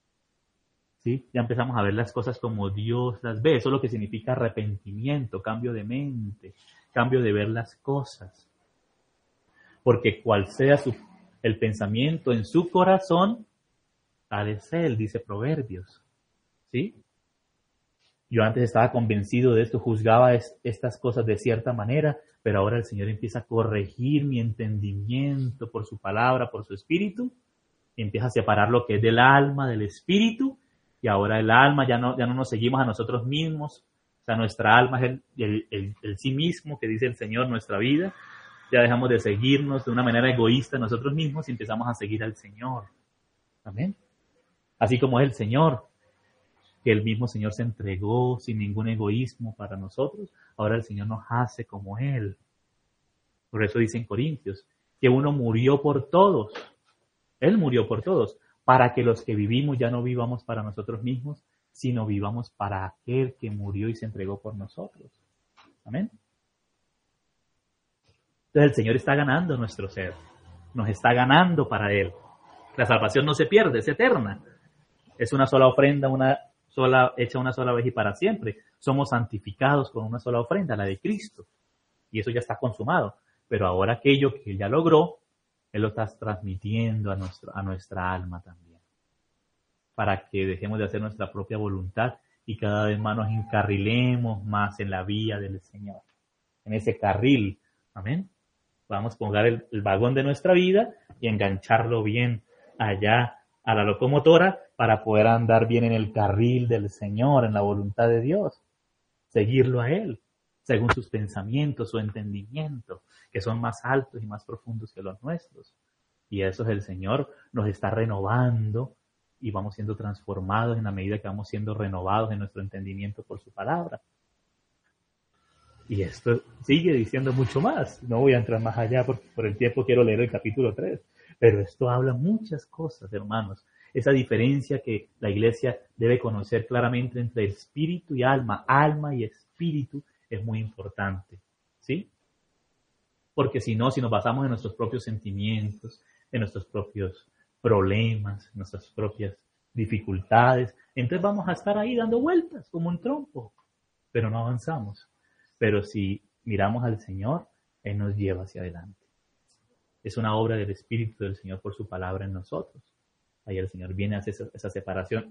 ¿sí? Ya empezamos a ver las cosas como Dios las ve. Eso es lo que significa arrepentimiento, cambio de mente, cambio de ver las cosas. Porque cual sea el pensamiento en su corazón, tal es él, dice Proverbios, ¿sí? Yo antes estaba convencido de esto, juzgaba estas cosas de cierta manera, pero ahora el Señor empieza a corregir mi entendimiento por su palabra, por su espíritu, y empieza a separar lo que es del alma, del espíritu, y ahora el alma ya no nos seguimos a nosotros mismos. O sea, nuestra alma es el sí mismo que dice el Señor, nuestra vida. Ya dejamos de seguirnos de una manera egoísta nosotros mismos y empezamos a seguir al Señor. Amén. Así como es el Señor, que el mismo Señor se entregó sin ningún egoísmo para nosotros, ahora el Señor nos hace como Él. Por eso dice en Corintios que uno murió por todos. Él murió por todos, para que los que vivimos ya no vivamos para nosotros mismos, sino vivamos para aquel que murió y se entregó por nosotros. Amén. Entonces el Señor está ganando nuestro ser, nos está ganando para Él. La salvación no se pierde, es eterna. Es una sola ofrenda, hecha una sola vez y para siempre. Somos santificados con una sola ofrenda, la de Cristo. Y eso ya está consumado. Pero ahora aquello que Él ya logró, Él lo está transmitiendo a nuestra alma también. Para que dejemos de hacer nuestra propia voluntad y cada vez más nos encarrilemos más en la vía del Señor. En ese carril. Amén. Vamos a poner el vagón de nuestra vida y engancharlo bien allá a la locomotora para poder andar bien en el carril del Señor, en la voluntad de Dios. Seguirlo a Él, según sus pensamientos, su entendimiento, que son más altos y más profundos que los nuestros. Y eso es el Señor, nos está renovando y vamos siendo transformados en la medida que vamos siendo renovados en nuestro entendimiento por su palabra. Y esto sigue diciendo mucho más. No voy a entrar más allá porque por el tiempo quiero leer el capítulo 3. Pero esto habla muchas cosas, hermanos. Esa diferencia que la iglesia debe conocer claramente entre espíritu y alma. Alma y espíritu es muy importante, ¿sí? Porque si nos basamos en nuestros propios sentimientos, en nuestros propios problemas, en nuestras propias dificultades, entonces vamos a estar ahí dando vueltas como un trompo, pero no avanzamos. Pero si miramos al Señor, Él nos lleva hacia adelante. Es una obra del Espíritu del Señor por su palabra en nosotros. Ahí el Señor viene a hacer esa separación.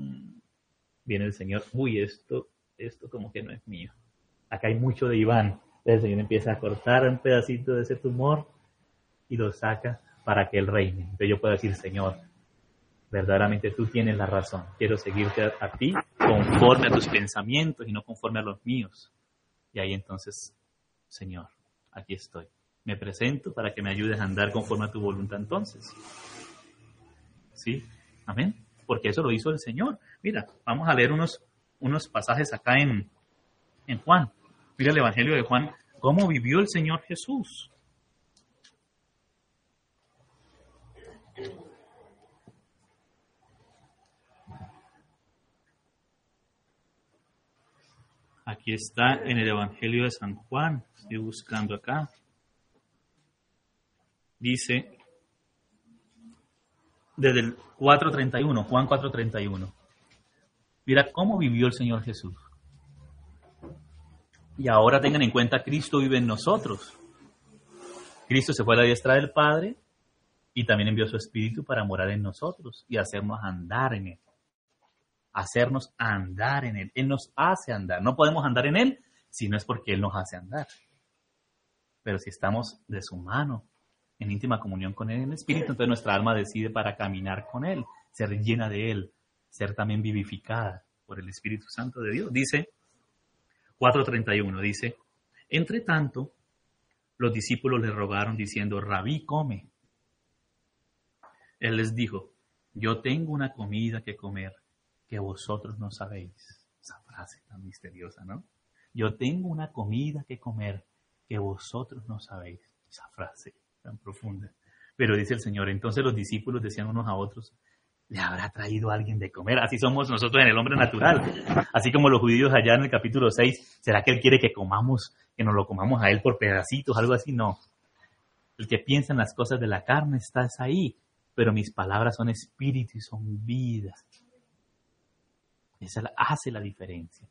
Viene el Señor, esto como que no es mío. Acá hay mucho de Iván. El Señor empieza a cortar un pedacito de ese tumor y lo saca para que Él reine. Entonces yo puedo decir, Señor, verdaderamente tú tienes la razón. Quiero seguirte a ti conforme a tus pensamientos y no conforme a los míos. Y ahí entonces, Señor, aquí estoy. Me presento para que me ayudes a andar conforme a tu voluntad entonces. ¿Sí? Amén. Porque eso lo hizo el Señor. Mira, vamos a leer unos pasajes acá en Juan. Mira el Evangelio de Juan, cómo vivió el Señor Jesús. Aquí está en el Evangelio de San Juan. Estoy buscando acá. Dice, desde el 4:31, Juan 4:31. Mira cómo vivió el Señor Jesús. Y ahora tengan en cuenta, Cristo vive en nosotros. Cristo se fue a la diestra del Padre y también envió su Espíritu para morar en nosotros y hacernos andar en Él. Hacernos andar en Él. Él nos hace andar. No podemos andar en Él si no es porque Él nos hace andar. Pero si estamos de su mano, en íntima comunión con Él en el Espíritu, entonces nuestra alma decide para caminar con Él, ser llena de Él, ser también vivificada por el Espíritu Santo de Dios. Dice 4:31, dice, entre tanto, los discípulos le rogaron diciendo, Rabí, come. Él les dijo, yo tengo una comida que comer que vosotros no sabéis. Esa frase tan misteriosa, ¿no? Yo tengo una comida que comer que vosotros no sabéis. Esa frase tan profunda. Pero dice el Señor, entonces los discípulos decían unos a otros, ¿le habrá traído a alguien de comer? Así somos nosotros en el hombre natural. Así como los judíos allá en el capítulo 6, ¿será que Él quiere que comamos, que nos lo comamos a Él por pedacitos, algo así? No. El que piensa en las cosas de la carne está ahí, pero mis palabras son espíritu y son vida. Esa hace la diferencia.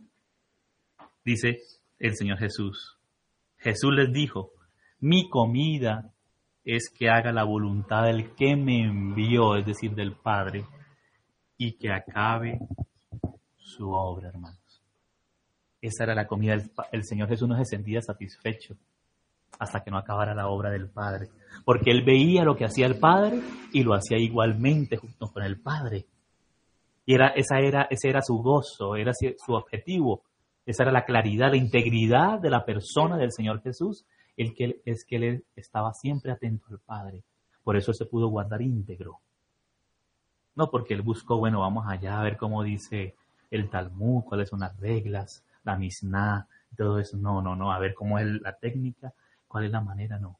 Dice el Señor Jesús. Jesús les dijo, mi comida es que haga la voluntad del que me envió, es decir, del Padre, y que acabe su obra, hermanos. Esa era la comida. El Señor Jesús no se sentía satisfecho hasta que no acabara la obra del Padre, porque Él veía lo que hacía el Padre y lo hacía igualmente junto con el Padre. Y ese era su gozo, era su objetivo. Esa era la claridad, la integridad de la persona del Señor Jesús, que Él estaba siempre atento al Padre. Por eso se pudo guardar íntegro. No porque Él buscó, bueno, vamos allá a ver cómo dice el Talmud, cuáles son las reglas, la Misná, todo eso. No, a ver cómo es la técnica, cuál es la manera, no.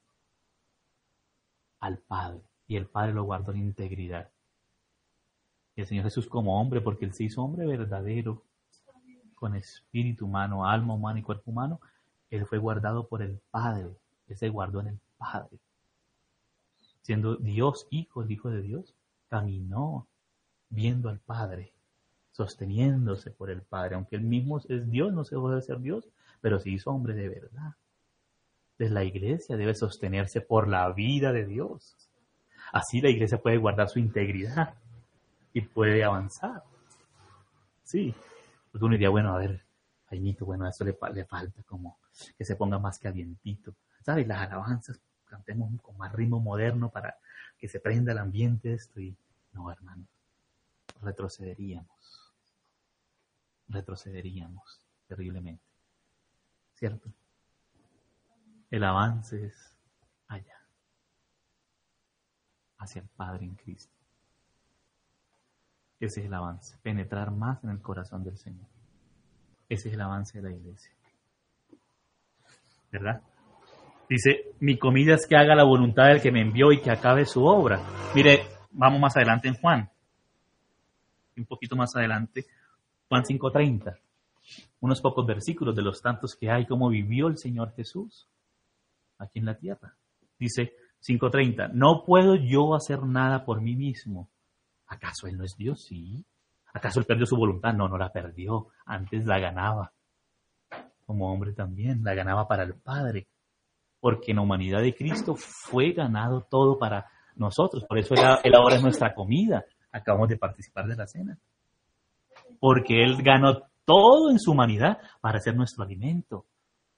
Al Padre. Y el Padre lo guardó en integridad. Y el Señor Jesús como hombre, porque Él se hizo hombre verdadero, con espíritu humano, alma humana y cuerpo humano, Él fue guardado por el Padre. Él se guardó en el Padre. Siendo Dios, Hijo, el Hijo de Dios, caminó viendo al Padre, sosteniéndose por el Padre. Aunque Él mismo es Dios, no se dejó de ser Dios, pero se hizo hombre de verdad. Entonces la iglesia debe sostenerse por la vida de Dios. Así la iglesia puede guardar su integridad y puede avanzar. Sí. Porque uno diría, bueno, a ver, Jaimito, bueno, a esto le falta como que se ponga más calientito. ¿Sabes? Las alabanzas, cantemos con más ritmo moderno para que se prenda el ambiente esto. Y no, hermano, retrocederíamos terriblemente. ¿Cierto? El avance es allá, hacia el Padre en Cristo. Ese es el avance, penetrar más en el corazón del Señor. Ese es el avance de la iglesia. ¿Verdad? Dice, mi comida es que haga la voluntad del que me envió y que acabe su obra. Mire, vamos más adelante en Juan. Un poquito más adelante, Juan 5:30. Unos pocos versículos de los tantos que hay, cómo vivió el Señor Jesús aquí en la tierra. Dice 5:30, no puedo yo hacer nada por mí mismo. ¿Acaso Él no es Dios? Sí. ¿Acaso Él perdió su voluntad? No la perdió. Antes la ganaba. Como hombre también, la ganaba para el Padre. Porque en la humanidad de Cristo fue ganado todo para nosotros. Por eso Él ahora es nuestra comida. Acabamos de participar de la cena. Porque Él ganó todo en su humanidad para ser nuestro alimento.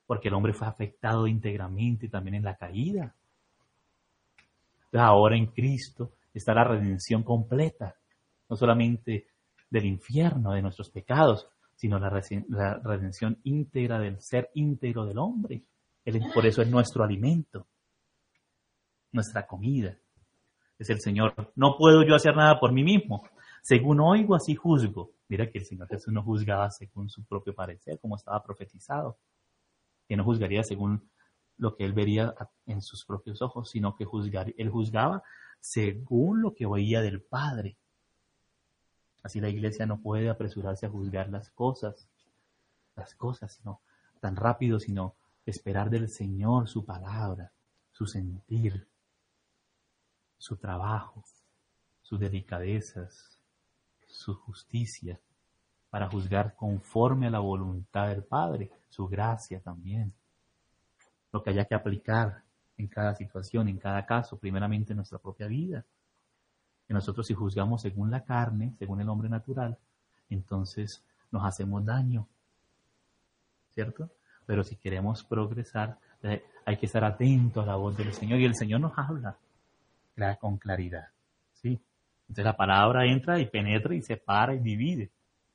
porque el hombre fue afectado íntegramente también en la caída. Entonces ahora en Cristo está la redención completa, no solamente del infierno, de nuestros pecados, sino la redención íntegra del ser íntegro del hombre. Por eso es nuestro alimento, nuestra comida. Es el Señor. No puedo yo hacer nada por mí mismo. Según oigo, así juzgo. Mira que el Señor Jesús no juzgaba según su propio parecer, como estaba profetizado. Que no juzgaría según lo que él vería en sus propios ojos, sino que él juzgaba según lo que oía del Padre. Así la iglesia no puede apresurarse a juzgar las cosas, sino tan rápido, sino esperar del Señor su palabra, su sentir, su trabajo, sus delicadezas, su justicia, para juzgar conforme a la voluntad del Padre, su gracia también. Lo que haya que aplicar en cada situación, en cada caso, primeramente en nuestra propia vida. Que nosotros si juzgamos según la carne, según el hombre natural, entonces nos hacemos daño, ¿cierto? Pero si queremos progresar, hay que estar atento a la voz del Señor, y el Señor nos habla con claridad, ¿sí? Entonces la palabra entra y penetra y separa y divide.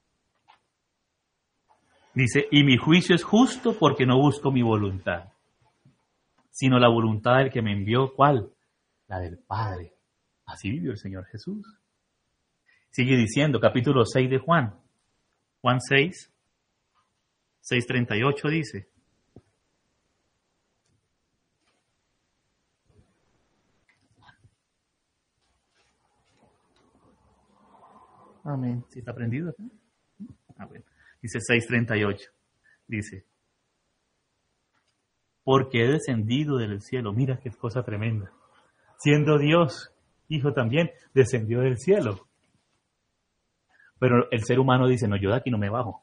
Dice, y mi juicio es justo porque no busco mi voluntad, sino la voluntad del que me envió, ¿cuál? La del Padre. Así vivió el Señor Jesús. Sigue diciendo, capítulo 6 de Juan. Juan 6, 6:38 dice. Amén. ¿Sí está prendido acá? Bueno. Dice 6:38. Dice, porque he descendido del cielo. Mira qué cosa tremenda. Siendo Dios, Hijo también, descendió del cielo. Pero el ser humano dice, no, yo de aquí no me bajo.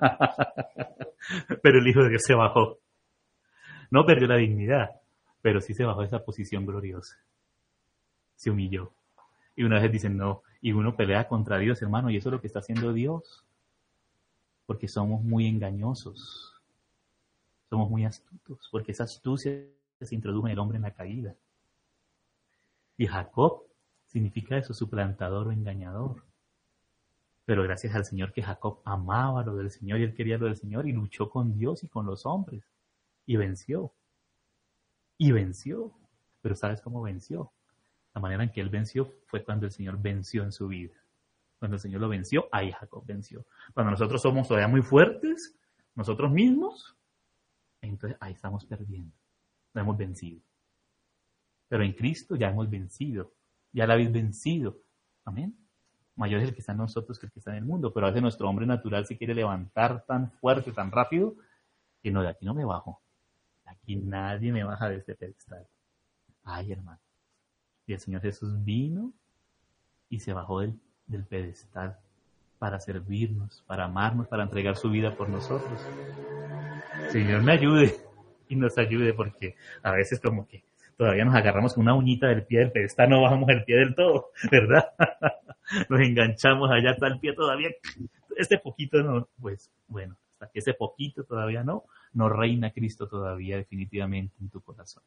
Pero el Hijo de Dios se bajó. No perdió la dignidad, pero sí se bajó de esa posición gloriosa. Se humilló. Y una vez dicen, no, y uno pelea contra Dios, hermano, y eso es lo que está haciendo Dios. Porque somos muy engañosos. Somos muy astutos, porque esa astucia se introdujo en el hombre en la caída. Y Jacob significa eso, suplantador o engañador. Pero gracias al Señor que Jacob amaba lo del Señor y él quería lo del Señor y luchó con Dios y con los hombres. Y venció. Y venció. Pero ¿sabes cómo venció? La manera en que él venció fue cuando el Señor venció en su vida. Cuando el Señor lo venció, ahí Jacob venció. Cuando nosotros somos todavía muy fuertes, nosotros mismos, entonces ahí estamos perdiendo. No hemos vencido. Pero en Cristo ya hemos vencido. Ya la habéis vencido. Amén. Mayor es el que está en nosotros que el que está en el mundo. Pero a veces nuestro hombre natural se quiere levantar tan fuerte, tan rápido, que no, de aquí no me bajo. De aquí nadie me baja de este pedestal. Ay, hermano. Y el Señor Jesús vino y se bajó del pedestal para servirnos, para amarnos, para entregar su vida por nosotros. Señor, me ayude y nos ayude, porque a veces como que todavía nos agarramos con una uñita del pie del pedestal, no bajamos el pie del todo, ¿verdad? Nos enganchamos allá hasta el pie todavía. Este poquito no, pues bueno, hasta que ese poquito todavía no reina Cristo todavía definitivamente en tu corazón.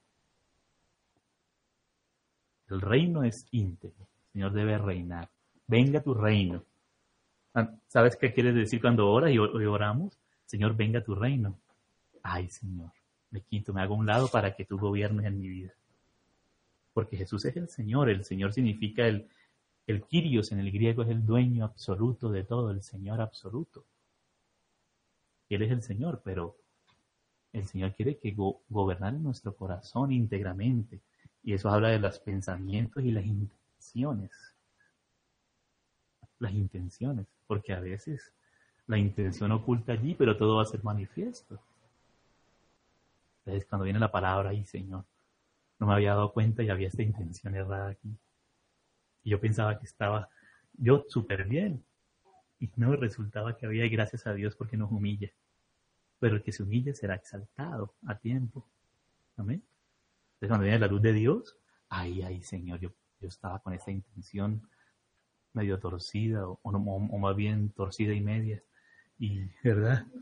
El reino es íntegro, el Señor debe reinar. Venga tu reino. ¿Sabes qué quiere decir cuando oras y oramos? Señor, venga tu reino. Ay, Señor, me quito, me hago a un lado para que tú gobiernes en mi vida. Porque Jesús es el Señor. El Señor significa el Kyrios en el griego, es el dueño absoluto de todo, el Señor absoluto. Él es el Señor, pero el Señor quiere que gobernar en nuestro corazón íntegramente. Y eso habla de los pensamientos y las intenciones. Las intenciones, porque a veces la intención oculta allí, pero todo va a ser manifiesto. Entonces, cuando viene la palabra, ay, Señor, no me había dado cuenta y había esta intención errada aquí. Y yo pensaba que estaba yo súper bien. Y no, resultaba que había, y gracias a Dios porque nos humilla. Pero el que se humilla será exaltado a tiempo. Amén. Entonces, cuando viene la luz de Dios, ay, Señor, yo estaba con esa intención medio torcida, o más bien torcida y media. Y, ¿verdad?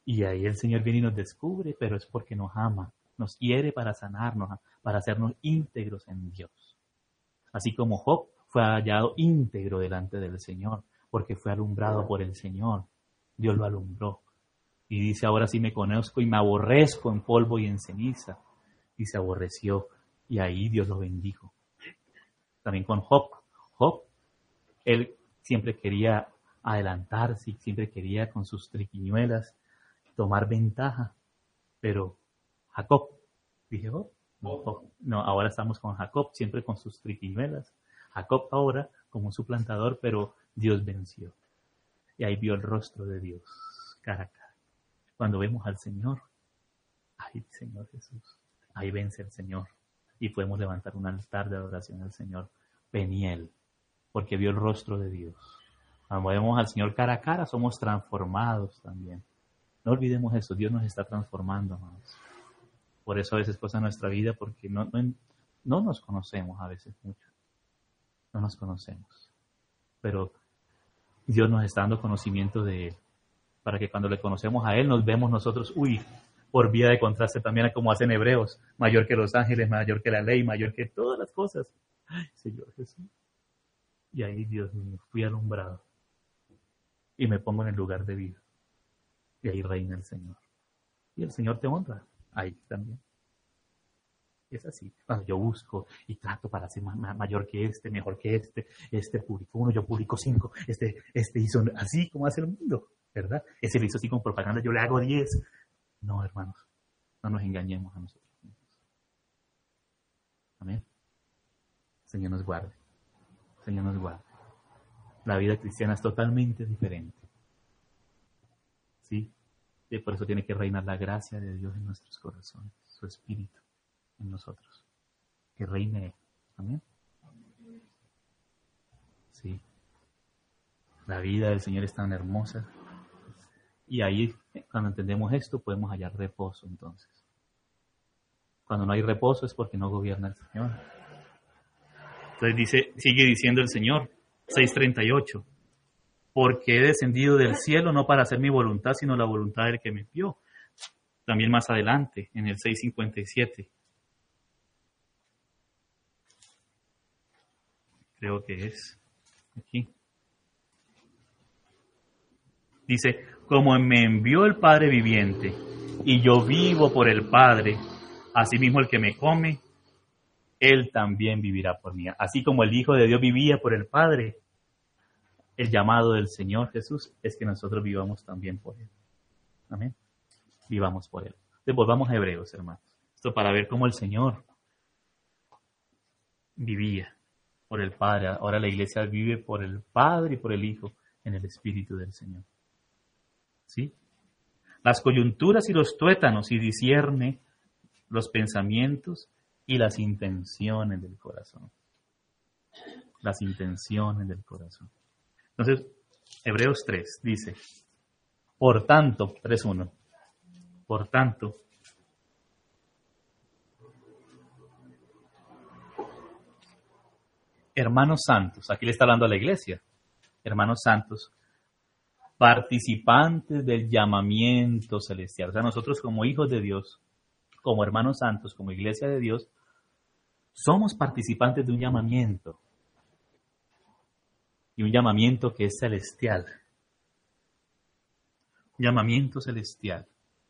Y ahí el Señor viene y nos descubre, pero es porque nos ama, nos quiere para sanarnos, para hacernos íntegros en Dios. Así como Job fue hallado íntegro delante del Señor, porque fue alumbrado por el Señor. Dios lo alumbró. Y dice, ahora sí me conozco y me aborrezco en polvo y en ceniza. Y se aborreció. Y ahí Dios lo bendijo. También con Job. Job, él siempre quería adelantarse, siempre quería con sus triquiñuelas tomar ventaja. Pero Jacob, dije Job, no, Job. No, ahora estamos con Jacob, siempre con sus triquiñuelas. Jacob ahora como un suplantador, pero Dios venció. Y ahí vio el rostro de Dios, cara a cara. Cuando vemos al Señor, ay, Señor Jesús, ahí vence el Señor. Y podemos levantar un altar de adoración al Señor Peniel, porque vio el rostro de Dios. Cuando vemos al Señor cara a cara, somos transformados también. No olvidemos eso, Dios nos está transformando, amados. Por eso a veces pasa en nuestra vida, porque no nos conocemos a veces mucho. No nos conocemos. Pero Dios nos está dando conocimiento de Él, para que cuando le conocemos a Él nos vemos nosotros, por vía de contraste también como hacen Hebreos, mayor que los ángeles, mayor que la ley, mayor que todas las cosas. Ay, Señor Jesús. Y ahí, Dios mío, fui alumbrado y me pongo en el lugar de vida. Y ahí reina el Señor. Y el Señor te honra. Ahí también. Es así. Cuando yo busco y trato para ser mayor que este, mejor que este publicó 1, yo publico 5, este hizo así como hace el mundo, ¿verdad? Ese lo hizo así con propaganda, yo le hago 10. No, hermanos, no nos engañemos a nosotros mismos. Amén. Señor nos guarde. Señor nos guarde. La vida cristiana es totalmente diferente. ¿Sí? Y por eso tiene que reinar la gracia de Dios en nuestros corazones, su Espíritu en nosotros. Que reine Él. Amén. Sí. La vida del Señor es tan hermosa. Y ahí, cuando entendemos esto, podemos hallar reposo entonces. Cuando no hay reposo es porque no gobierna el Señor. Entonces sigue diciendo el Señor, 6:38. Porque he descendido del cielo no para hacer mi voluntad, sino la voluntad del que me envió. También más adelante, en el 6:57. Creo que es aquí. Dice, como me envió el Padre viviente, y yo vivo por el Padre, asimismo el que me come, Él también vivirá por mí. Así como el Hijo de Dios vivía por el Padre, el llamado del Señor Jesús es que nosotros vivamos también por Él. Amén. Vivamos por Él. Entonces volvamos a Hebreos, hermanos. Esto para ver cómo el Señor vivía por el Padre. Ahora la iglesia vive por el Padre y por el Hijo en el Espíritu del Señor. ¿Sí? Las coyunturas y los tuétanos y discierne los pensamientos y las intenciones del corazón. Las intenciones del corazón. Entonces, Hebreos 3 dice, por tanto, 3:1, por tanto, hermanos santos, aquí le está hablando a la iglesia, hermanos santos, participantes del llamamiento celestial. O sea, nosotros como hijos de Dios, como hermanos santos, como iglesia de Dios, somos participantes de un llamamiento. Y un llamamiento que es celestial. Un llamamiento celestial.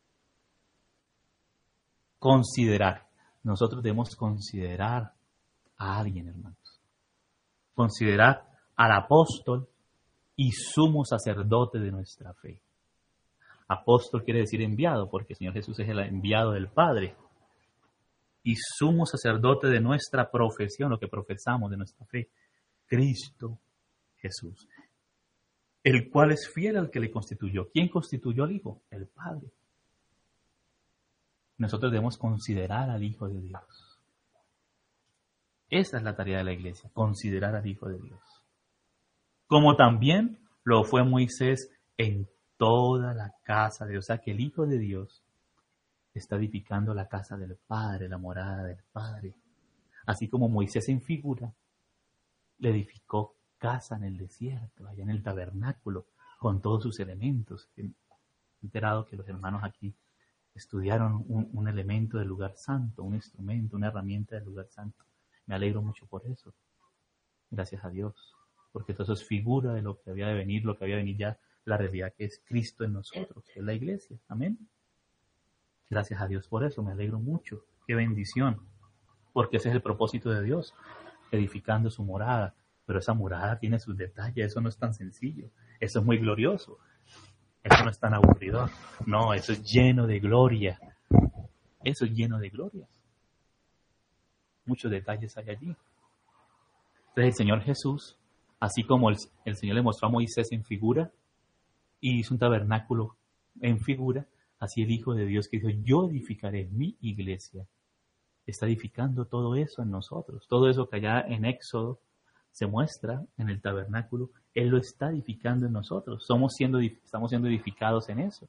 Considerar. Nosotros debemos considerar a alguien, hermanos. Considerar al apóstol y sumo sacerdote de nuestra fe. Apóstol quiere decir enviado, porque el Señor Jesús es el enviado del Padre. Y sumo sacerdote de nuestra profesión, lo que profesamos de nuestra fe, Cristo Jesús, el cual es fiel al que le constituyó. ¿Quién constituyó al Hijo? El Padre. Nosotros debemos considerar al Hijo de Dios. Esa es la tarea de la iglesia, considerar al Hijo de Dios. Como también lo fue Moisés en toda la casa de Dios. O sea que el Hijo de Dios está edificando la casa del Padre, la morada del Padre. Así como Moisés en figura le edificó casa en el desierto, allá en el tabernáculo, con todos sus elementos. enterado que los hermanos aquí estudiaron un elemento del lugar santo, un instrumento, una herramienta del lugar santo. Me alegro mucho por eso. Gracias a Dios. Porque todo eso es figura de lo que había de venir, lo que había de venir ya, la realidad que es Cristo en nosotros, que es la iglesia. Amén. Gracias a Dios por eso, me alegro mucho. Qué bendición. Porque ese es el propósito de Dios, edificando su morada. Pero esa morada tiene sus detalles, eso no es tan sencillo. Eso es muy glorioso. Eso no es tan aburridor. No, eso es lleno de gloria. Eso es lleno de gloria. Muchos detalles hay allí. Entonces el Señor Jesús, así como el Señor le mostró a Moisés en figura y hizo un tabernáculo en figura, así el Hijo de Dios que dijo, yo edificaré mi iglesia. Está edificando todo eso en nosotros. Todo eso que allá en Éxodo se muestra en el tabernáculo, Él lo está edificando en nosotros. Estamos siendo edificados en eso.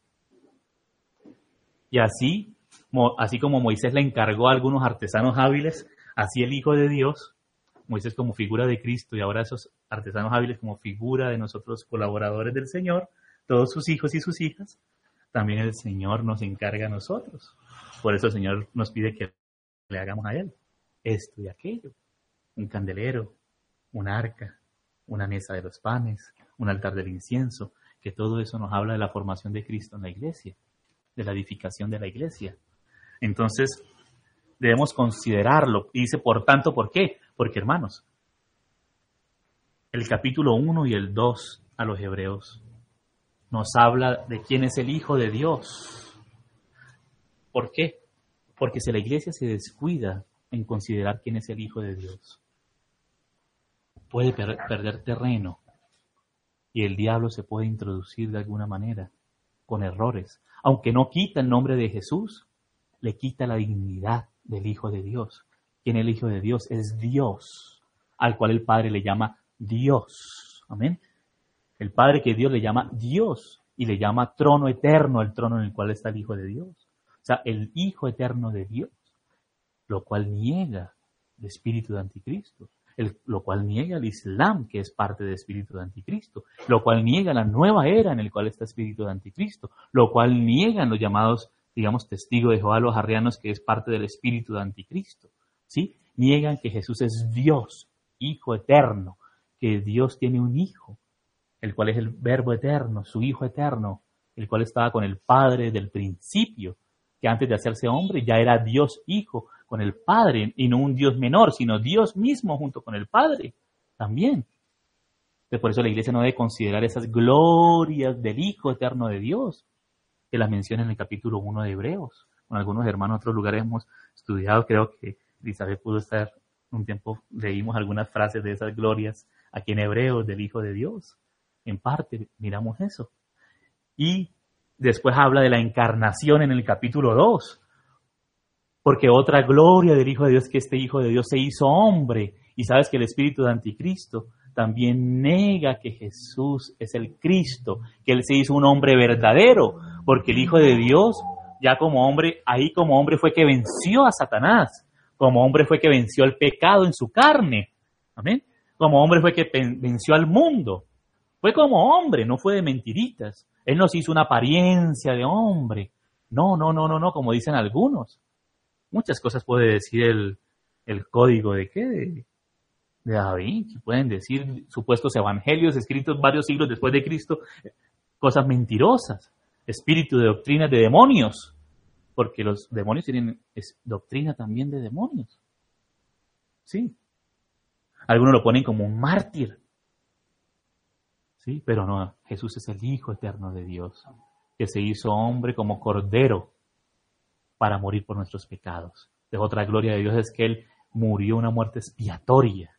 Y así como Moisés le encargó a algunos artesanos hábiles, así el Hijo de Dios, Moisés como figura de Cristo y ahora esos artesanos hábiles como figura de nosotros colaboradores del Señor, todos sus hijos y sus hijas, también el Señor nos encarga a nosotros. Por eso el Señor nos pide que le hagamos a Él esto y aquello, un candelero, un arca, una mesa de los panes, un altar del incienso, que todo eso nos habla de la formación de Cristo en la iglesia, de la edificación de la iglesia. Entonces, debemos considerarlo. Y dice, por tanto, ¿por qué? Porque, hermanos, el capítulo 1 y el 2 a los Hebreos nos habla de quién es el Hijo de Dios. ¿Por qué? Porque si la iglesia se descuida en considerar quién es el Hijo de Dios, puede perder terreno y el diablo se puede introducir de alguna manera con errores. Aunque no quita el nombre de Jesús, le quita la dignidad del Hijo de Dios. ¿Quién es el Hijo de Dios? Es Dios, al cual el Padre le llama Dios. Amén. El Padre que Dios le llama Dios y le llama trono eterno, el trono en el cual está el Hijo de Dios. O sea, el Hijo eterno de Dios, lo cual niega el espíritu de anticristo. Lo cual niega el Islam, que es parte del espíritu de anticristo, lo cual niega la nueva era en el cual está el espíritu de anticristo, lo cual niegan los llamados, digamos, testigos de Jehová, los arrianos, que es parte del espíritu de anticristo, ¿sí? Niegan que Jesús es Dios, Hijo eterno, que Dios tiene un Hijo, el cual es el Verbo eterno, su Hijo eterno, el cual estaba con el Padre del principio, que antes de hacerse hombre ya era Dios Hijo, con el Padre, y no un Dios menor, sino Dios mismo junto con el Padre, también. Entonces, por eso la iglesia no debe considerar esas glorias del Hijo eterno de Dios, que las menciona en el capítulo 1 de Hebreos. Con algunos hermanos en otros lugares hemos estudiado, creo que Elizabeth pudo estar un tiempo, leímos algunas frases de esas glorias aquí en Hebreos del Hijo de Dios. En parte, miramos eso. Y después habla de la encarnación en el capítulo 2. Porque otra gloria del Hijo de Dios es que este Hijo de Dios se hizo hombre. Y sabes que el espíritu de anticristo también nega que Jesús es el Cristo, que Él se hizo un hombre verdadero. Porque el Hijo de Dios, ya como hombre, ahí como hombre fue que venció a Satanás. Como hombre fue que venció el pecado en su carne. Amén. Como hombre fue que venció al mundo. Fue como hombre, no fue de mentiritas. Él no se hizo una apariencia de hombre. No, como dicen algunos. Muchas cosas puede decir el código de qué, de Da Vinci. Pueden decir supuestos evangelios escritos varios siglos después de Cristo, cosas mentirosas, espíritu de doctrinas de demonios, porque los demonios tienen doctrina también de demonios. Sí. Algunos lo ponen como un mártir. Sí, pero no, Jesús es el Hijo eterno de Dios, que se hizo hombre como cordero para morir por nuestros pecados. De otra gloria de Dios es que Él murió una muerte expiatoria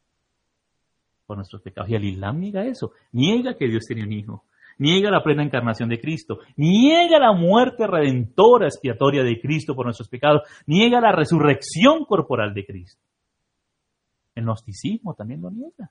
por nuestros pecados. Y el Islam niega eso. Niega que Dios tiene un hijo. Niega la plena encarnación de Cristo. Niega la muerte redentora expiatoria de Cristo por nuestros pecados. Niega la resurrección corporal de Cristo. El gnosticismo también lo niega.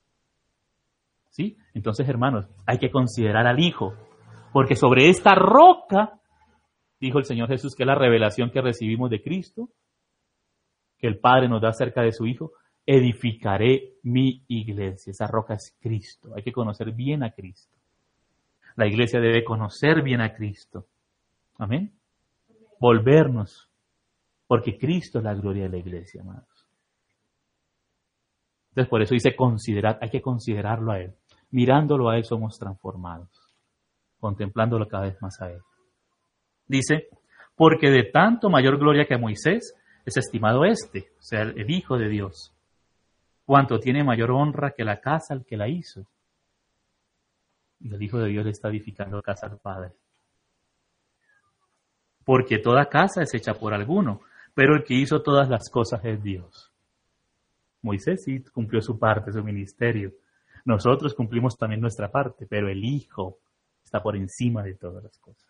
¿Sí? Entonces, hermanos, hay que considerar al Hijo. Porque sobre esta roca, dijo el Señor Jesús, que es la revelación que recibimos de Cristo, que el Padre nos da acerca de su Hijo, edificaré mi iglesia. Esa roca es Cristo. Hay que conocer bien a Cristo. La iglesia debe conocer bien a Cristo. Amén. Volvernos, porque Cristo es la gloria de la iglesia, amados. Entonces por eso dice considerar, hay que considerarlo a Él. Mirándolo a Él somos transformados, contemplándolo cada vez más a Él. Dice, porque de tanto mayor gloria que a Moisés es estimado este, o sea, el Hijo de Dios, cuanto tiene mayor honra que la casa al que la hizo. Y el Hijo de Dios le está edificando casa al Padre. Porque toda casa es hecha por alguno, pero el que hizo todas las cosas es Dios. Moisés sí cumplió su parte, su ministerio. Nosotros cumplimos también nuestra parte, pero el Hijo está por encima de todas las cosas.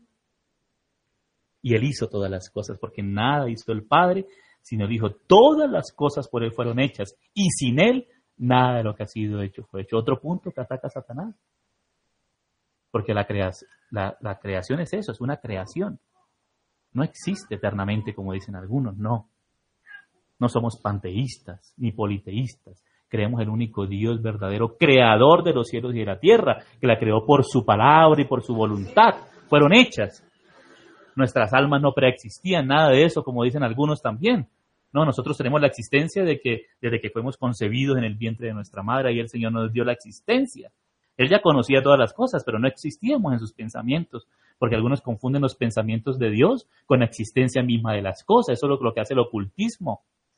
Y Él hizo todas las cosas, porque nada hizo el Padre, sino el Hijo. Todas las cosas por Él fueron hechas, y sin Él, nada de lo que ha sido hecho fue hecho. Otro punto que ataca a Satanás. Porque la creación es eso, es una creación. No existe eternamente, como dicen algunos, no. No somos panteístas, ni politeístas. Creemos en el único Dios verdadero, creador de los cielos y de la tierra, que la creó por su palabra y por su voluntad. Fueron hechas. Nuestras almas no preexistían, nada de eso, como dicen algunos también. No, nosotros tenemos la existencia desde que fuimos concebidos en el vientre de nuestra madre, y el Señor nos dio la existencia. Él ya conocía todas las cosas, pero no existíamos en sus pensamientos, porque algunos confunden los pensamientos de Dios con la existencia misma de las cosas. Eso es lo que hace el ocultismo.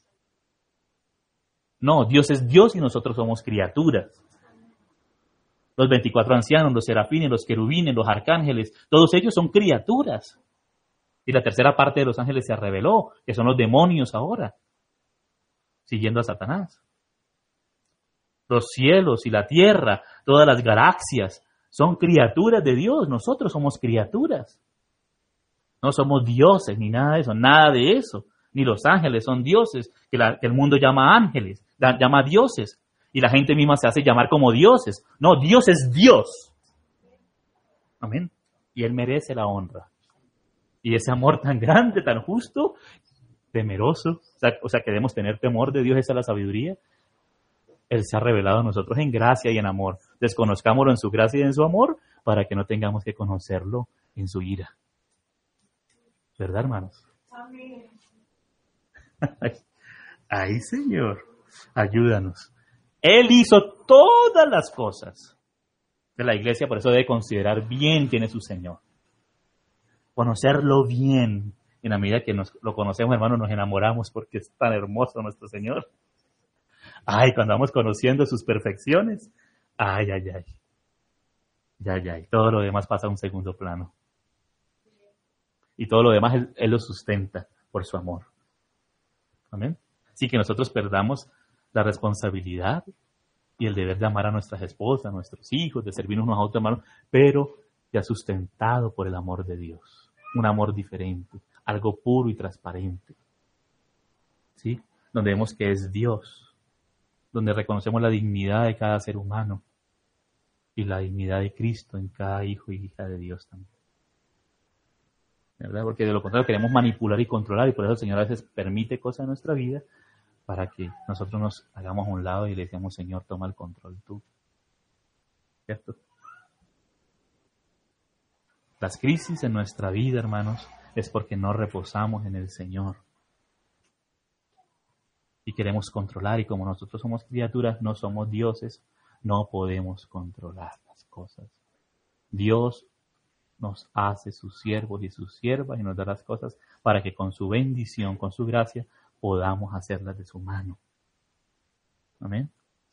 No, Dios es Dios y nosotros somos criaturas. Los 24 ancianos, los serafines, los querubines, los arcángeles, todos ellos son criaturas. Y la tercera parte de los ángeles se reveló, que son los demonios ahora, siguiendo a Satanás. Los cielos y la tierra, todas las galaxias, son criaturas de Dios. Nosotros somos criaturas. No somos dioses ni nada de eso. Ni los ángeles son dioses, que el mundo llama ángeles, llama dioses. Y la gente misma se hace llamar como dioses. No, Dios es Dios. Amén. Y Él merece la honra. Y ese amor tan grande, tan justo, temeroso, o sea que debemos tener temor de Dios, esa es la sabiduría. Él se ha revelado a nosotros en gracia y en amor. Desconozcámoslo en su gracia y en su amor, para que no tengamos que conocerlo en su ira. ¿Verdad, hermanos? Amén. Ay, Señor, ayúdanos. Él hizo todas las cosas de la iglesia, por eso debe considerar bien quién es su Señor. Conocerlo bien. En la medida que lo conocemos, hermanos, nos enamoramos porque es tan hermoso nuestro Señor. Ay, cuando vamos conociendo sus perfecciones, ay. Todo lo demás pasa a un segundo plano. Y todo lo demás Él lo sustenta por su amor. Amén. Así que nosotros perdamos la responsabilidad y el deber de amar a nuestras esposas, a nuestros hijos, de servirnos unos a otros, hermanos, pero ya sustentado por el amor de Dios. Un amor diferente, algo puro y transparente. ¿Sí? Donde vemos que es Dios, donde reconocemos la dignidad de cada ser humano y la dignidad de Cristo en cada hijo y hija de Dios también. ¿Verdad? Porque de lo contrario queremos manipular y controlar, y por eso el Señor a veces permite cosas en nuestra vida para que nosotros nos hagamos a un lado y le decimos, Señor, toma el control tú. ¿Cierto? Las crisis en nuestra vida, hermanos, es porque no reposamos en el Señor. Y queremos controlar, y como nosotros somos criaturas, no somos dioses, no podemos controlar las cosas. Dios nos hace sus siervos y sus siervas y nos da las cosas para que con su bendición, con su gracia, podamos hacerlas de su mano. Amén.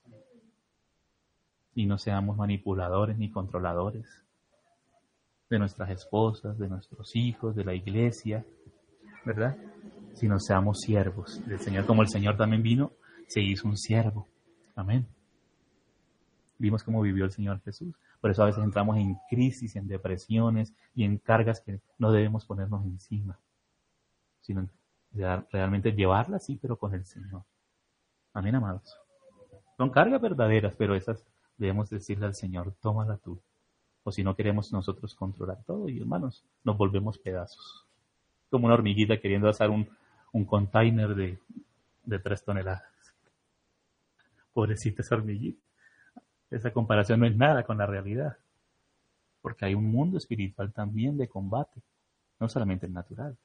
Y no seamos manipuladores ni controladores de nuestras esposas, de nuestros hijos, de la iglesia, ¿verdad? Sino seamos siervos del Señor, como el Señor también vino, se hizo un siervo. Amén. Vimos cómo vivió el Señor Jesús. Por eso a veces entramos en crisis, en depresiones y en cargas que no debemos ponernos encima, sino realmente llevarlas, sí, pero con el Señor. Amén, amados. Son cargas verdaderas, pero esas debemos decirle al Señor, tómala tú. O si no queremos nosotros controlar todo, y hermanos, nos volvemos pedazos. Como una hormiguita queriendo hacer un container de 3 toneladas. Pobrecita esa hormiguita. Esa comparación no es nada con la realidad. porque hay un mundo espiritual también de combate, no solamente el natural.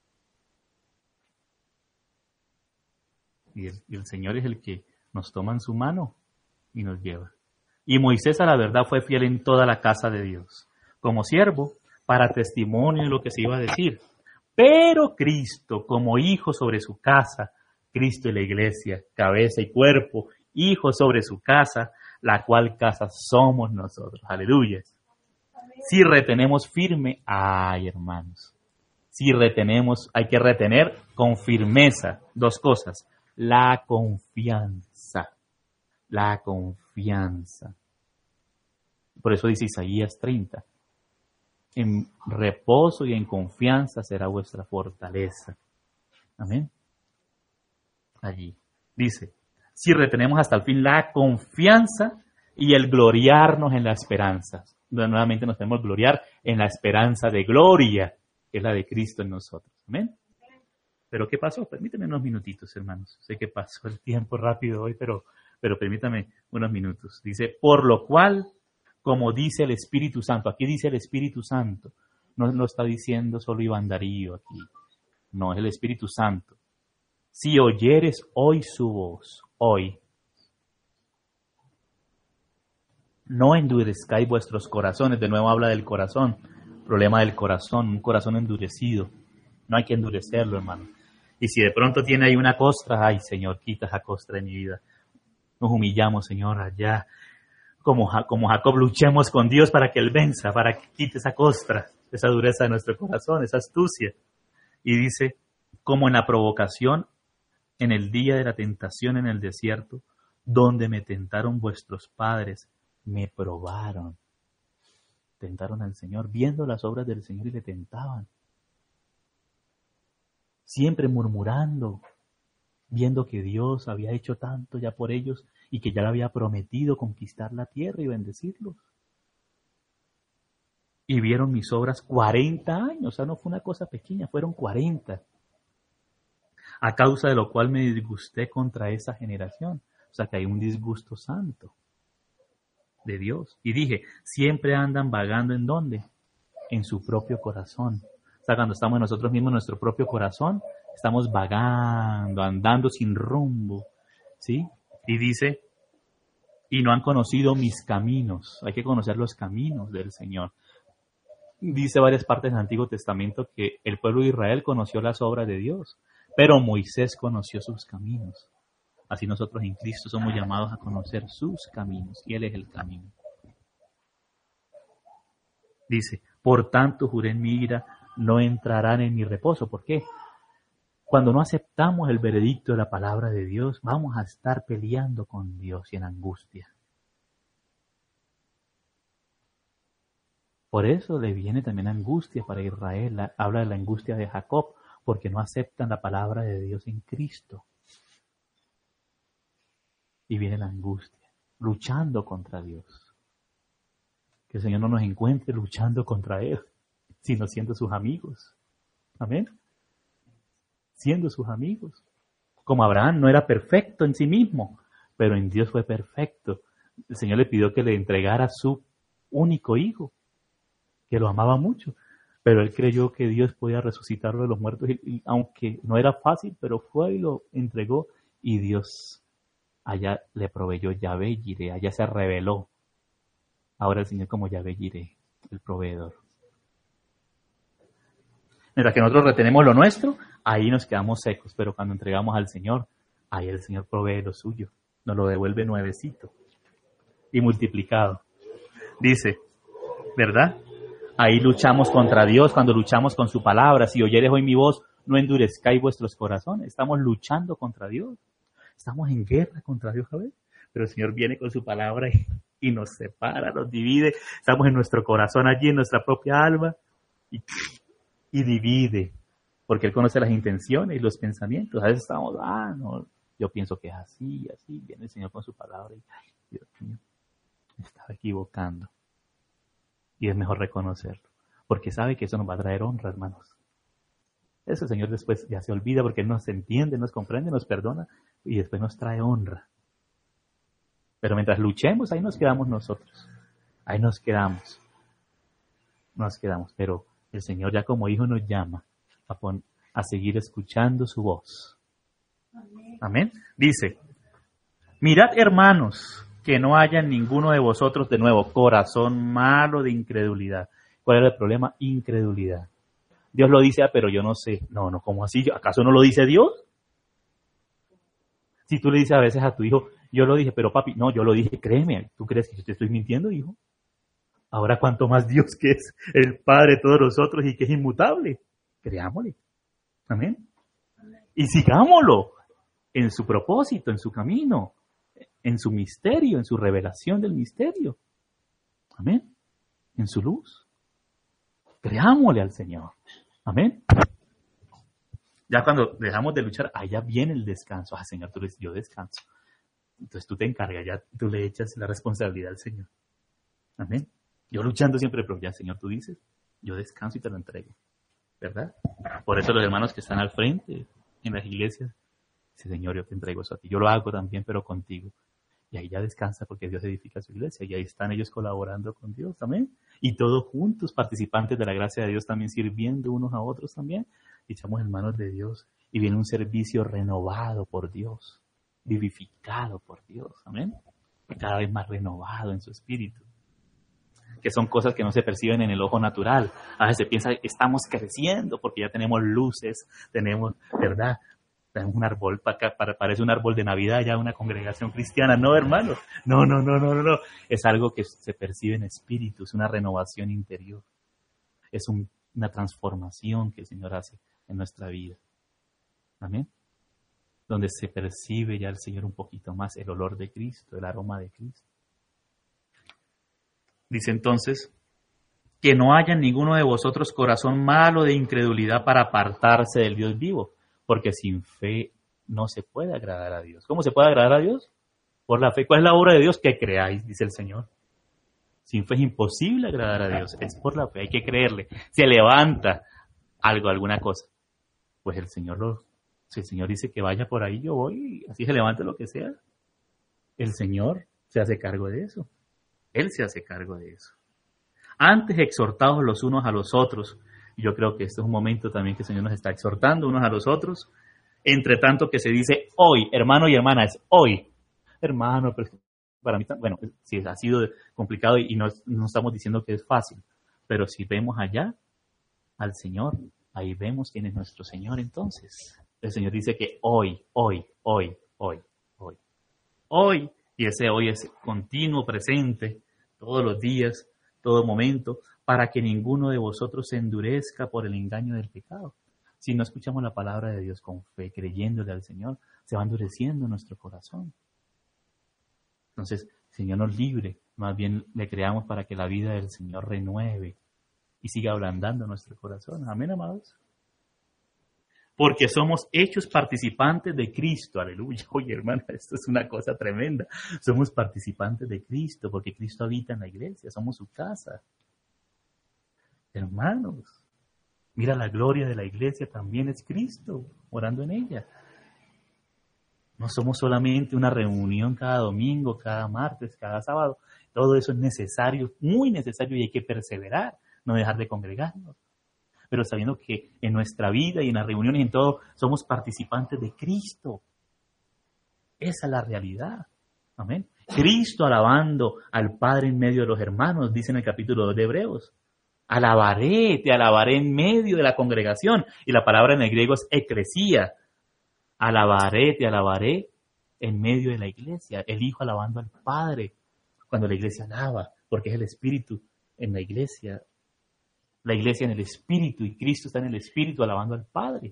Y el Señor es el que nos toma en su mano y nos lleva. Y Moisés a la verdad fue fiel en toda la casa de Dios, como siervo, para testimonio de lo que se iba a decir. Pero Cristo, como hijo sobre su casa, Cristo y la iglesia, cabeza y cuerpo, hijo sobre su casa, la cual casa somos nosotros. Aleluya. Si retenemos firme, ay hermanos, si retenemos, hay que retener con firmeza dos cosas. La confianza. La confianza. Por eso dice Isaías 30. En reposo y en confianza será vuestra fortaleza. Amén. Allí. Dice, si retenemos hasta el fin la confianza y el gloriarnos en la esperanza. Nuevamente nos podemos gloriar en la esperanza de gloria, que es la de Cristo en nosotros. Amén. ¿Pero qué pasó? Permíteme unos minutitos, hermanos. Sé que pasó el tiempo rápido hoy, pero permítame unos minutos. Dice, por lo cual, como dice el Espíritu Santo, aquí dice el Espíritu Santo, no lo está diciendo solo Iván Darío aquí, no, es el Espíritu Santo. Si oyeres hoy su voz, hoy, no endurezcáis vuestros corazones. De nuevo habla del corazón, problema del corazón, un corazón endurecido. No hay que endurecerlo, hermano. Y si de pronto tiene ahí una costra, ay Señor, quita esa costra de mi vida. Nos humillamos, Señor, allá. Como Jacob, luchemos con Dios para que Él venza, para que quite esa costra, esa dureza de nuestro corazón, esa astucia. Y dice, como en la provocación, en el día de la tentación en el desierto, donde me tentaron vuestros padres, me probaron. Tentaron al Señor, viendo las obras del Señor y le tentaban. Siempre murmurando, viendo que Dios había hecho tanto ya por ellos y que ya le había prometido conquistar la tierra y bendecirlos. Y vieron mis obras 40 años, o sea, no fue una cosa pequeña, fueron 40. A causa de lo cual me disgusté contra esa generación. O sea, que hay un disgusto santo de Dios. Y dije, siempre andan vagando ¿en dónde? En su propio corazón. O sea, cuando estamos nosotros mismos en nuestro propio corazón, estamos vagando, andando sin rumbo, ¿sí? Y dice, y no han conocido mis caminos. Hay que conocer los caminos del Señor. Dice varias partes del Antiguo Testamento que el pueblo de Israel conoció las obras de Dios, pero Moisés conoció sus caminos. Así nosotros en Cristo somos llamados a conocer sus caminos, y Él es el camino. Dice, por tanto juré en mi ira, no entrarán en mi reposo. ¿Por qué? Cuando no aceptamos el veredicto de la palabra de Dios, vamos a estar peleando con Dios y en angustia. Por eso le viene también angustia para Israel. Habla de la angustia de Jacob, porque no aceptan la palabra de Dios en Cristo. Y viene la angustia, luchando contra Dios. Que el Señor no nos encuentre luchando contra Él, sino siendo sus amigos. Amén. Siendo sus amigos. Como Abraham no era perfecto en sí mismo, pero en Dios fue perfecto. El Señor le pidió que le entregara a su único hijo, que lo amaba mucho. Pero él creyó que Dios podía resucitarlo de los muertos, y aunque no era fácil, pero fue y lo entregó, y Dios allá le proveyó Yahvé Jireh, allá se reveló. Ahora el Señor como Yahvé Jireh, el proveedor. Mientras que nosotros retenemos lo nuestro, ahí nos quedamos secos, pero cuando entregamos al Señor, ahí el Señor provee lo suyo, nos lo devuelve nuevecito y multiplicado. Dice, ¿verdad? Ahí luchamos contra Dios, cuando luchamos con su palabra. Si oyeres hoy mi voz, no endurezcáis vuestros corazones. Estamos luchando contra Dios. Estamos en guerra contra Dios, ¿sabes? Pero el Señor viene con su palabra y nos separa, nos divide. Estamos en nuestro corazón allí, en nuestra propia alma, y divide. Porque Él conoce las intenciones y los pensamientos. A veces estamos, no, yo pienso que es así, así. Viene el Señor con su palabra y, ay, Dios mío, me estaba equivocando. Y es mejor reconocerlo, porque sabe que eso nos va a traer honra, hermanos. Eso el Señor después ya se olvida, porque Él nos entiende, nos comprende, nos perdona, y después nos trae honra. Pero mientras luchemos, ahí nos quedamos nosotros. Ahí nos quedamos. nos quedamos. Pero el Señor ya como hijo nos llama a seguir escuchando su voz. Amén. Dice, mirad, hermanos, que no haya ninguno de vosotros, de nuevo, corazón malo de incredulidad. ¿Cuál era el problema? Incredulidad. Dios lo dice, pero yo no sé. No, ¿cómo así? ¿Acaso no lo dice Dios? Si tú le dices a veces a tu hijo, yo lo dije, pero papi, no, yo lo dije, créeme, ¿tú crees que yo te estoy mintiendo, hijo? Ahora cuánto más Dios, que es el Padre de todos nosotros y que es inmutable. Creámosle. Amén. Y sigámoslo en su propósito, en su camino, en su misterio, en su revelación del misterio. Amén. En su luz. Creámosle al Señor. Amén. Ya cuando dejamos de luchar, allá viene el descanso. Señor, tú le dices, yo descanso. Entonces tú te encargas, ya tú le echas la responsabilidad al Señor. Amén. Yo luchando siempre, pero ya, Señor, tú dices, yo descanso y te lo entrego. ¿Verdad? Por eso los hermanos que están al frente en las iglesias, dice, Señor, yo te entrego eso a ti. Yo lo hago también, pero contigo. Y ahí ya descansa porque Dios edifica su iglesia. Y ahí están ellos colaborando con Dios también. Y todos juntos, participantes de la gracia de Dios, también sirviendo unos a otros también. Y echamos en manos de Dios. Y viene un servicio renovado por Dios. Vivificado por Dios. Amén. Y cada vez más renovado en su espíritu. Que son cosas que no se perciben en el ojo natural. A veces se piensa que estamos creciendo porque ya tenemos luces, tenemos, ¿verdad? Tenemos un árbol, parece un árbol de Navidad ya una congregación cristiana. No, hermanos, no. Es algo que se percibe en espíritu, es una renovación interior. Es una transformación que el Señor hace en nuestra vida. Amén. Donde se percibe ya el Señor un poquito más el olor de Cristo, el aroma de Cristo. Dice entonces, que no haya en ninguno de vosotros corazón malo de incredulidad para apartarse del Dios vivo, porque sin fe no se puede agradar a Dios. ¿Cómo se puede agradar a Dios? Por la fe. ¿Cuál es la obra de Dios? Que creáis, dice el Señor. Sin fe es imposible agradar a Dios, es por la fe, hay que creerle. Se levanta alguna cosa, pues si el Señor dice que vaya por ahí, yo voy, así se levante lo que sea. El Señor se hace cargo de eso. Él se hace cargo de eso. Antes exhortados los unos a los otros. Y yo creo que este es un momento también que el Señor nos está exhortando unos a los otros. Entre tanto que se dice hoy, hermano y hermana, es hoy. Hermano, pero para mí, bueno, sí, ha sido complicado y no estamos diciendo que es fácil. Pero si vemos allá al Señor, ahí vemos quién es nuestro Señor entonces. El Señor dice que hoy. Y ese hoy es continuo, presente, todos los días, todo momento, para que ninguno de vosotros se endurezca por el engaño del pecado. Si no escuchamos la palabra de Dios con fe, creyéndole al Señor, se va endureciendo nuestro corazón. Entonces, el Señor nos libre, más bien le creamos para que la vida del Señor renueve y siga ablandando nuestro corazón. Amén, amados. Porque somos hechos participantes de Cristo. Aleluya. Oye, hermana, esto es una cosa tremenda. Somos participantes de Cristo porque Cristo habita en la iglesia. Somos su casa. Hermanos, mira, la gloria de la iglesia también es Cristo, orando en ella. No somos solamente una reunión cada domingo, cada martes, cada sábado. Todo eso es necesario, muy necesario, y hay que perseverar, no dejar de congregarnos. Pero sabiendo que en nuestra vida y en las reuniones y en todo, somos participantes de Cristo. Esa es la realidad. Amén. Cristo alabando al Padre en medio de los hermanos, dice en el capítulo 2 de Hebreos. Te alabaré en medio de la congregación. Y la palabra en el griego es eclesía. Te alabaré en medio de la iglesia. El Hijo alabando al Padre cuando la iglesia alaba, porque es el Espíritu en la iglesia. La iglesia en el Espíritu y Cristo está en el Espíritu alabando al Padre.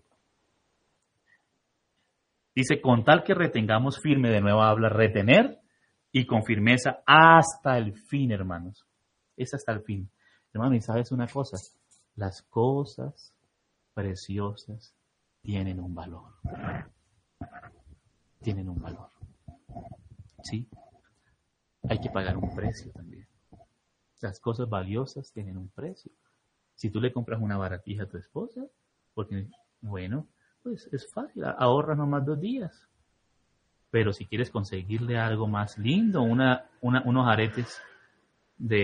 Dice, con tal que retengamos firme, de nuevo habla retener y con firmeza hasta el fin, hermanos. Es hasta el fin. Hermano, y sabes una cosa, las cosas preciosas tienen un valor. Tienen un valor. ¿Sí? Hay que pagar un precio también. Las cosas valiosas tienen un precio. Si tú le compras una baratija a tu esposa, porque, bueno, pues es fácil, ahorras nomás 2 días. Pero si quieres conseguirle algo más lindo, unos aretes de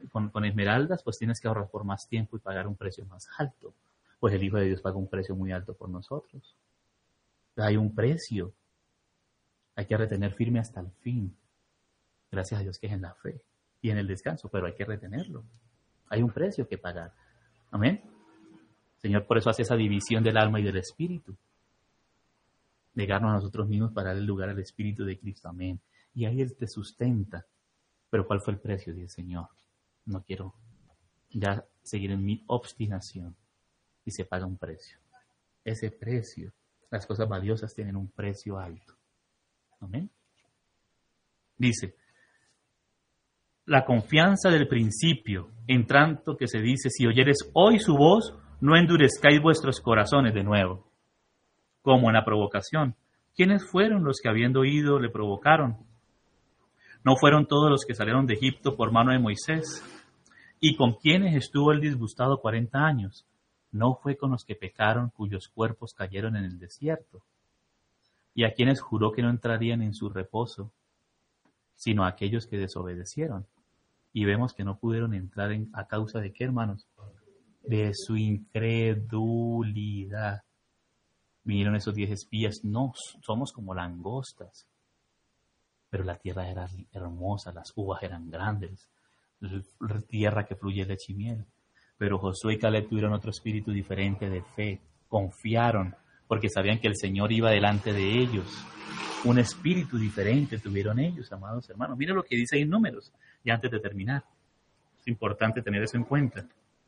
con esmeraldas, pues tienes que ahorrar por más tiempo y pagar un precio más alto. Pues el Hijo de Dios paga un precio muy alto por nosotros. Hay un precio. Hay que retener firme hasta el fin. Gracias a Dios que es en la fe y en el descanso, pero hay que retenerlo. Hay un precio que pagar. Amén. Señor, por eso hace esa división del alma y del espíritu. Negarnos a nosotros mismos para darle lugar al Espíritu de Cristo. Amén. Y ahí Él te sustenta. Pero ¿cuál fue el precio? Dice el Señor. No quiero ya seguir en mi obstinación. Y se paga un precio. Ese precio, las cosas valiosas tienen un precio alto. Amén. Dice, la confianza del principio, en tanto que se dice, si oyeres hoy su voz, no endurezcáis vuestros corazones de nuevo. Como en la provocación. ¿Quiénes fueron los que habiendo oído le provocaron? ¿No fueron todos los que salieron de Egipto por mano de Moisés? ¿Y con quienes estuvo el disgustado 40 años? ¿No fue con los que pecaron, cuyos cuerpos cayeron en el desierto? ¿Y a quienes juró que no entrarían en su reposo, sino a aquellos que desobedecieron? Y vemos que no pudieron entrar a causa de ¿qué, hermanos? De su incredulidad. Vinieron esos 10 espías, no, somos como langostas. Pero la tierra era hermosa, las uvas eran grandes, la tierra que fluye leche y miel. Pero Josué y Caleb tuvieron otro espíritu diferente de fe, confiaron, porque sabían que el Señor iba delante de ellos. Un espíritu diferente tuvieron ellos, amados hermanos. Mira lo que dice ahí en Números, y antes de terminar. Es importante tener eso en cuenta.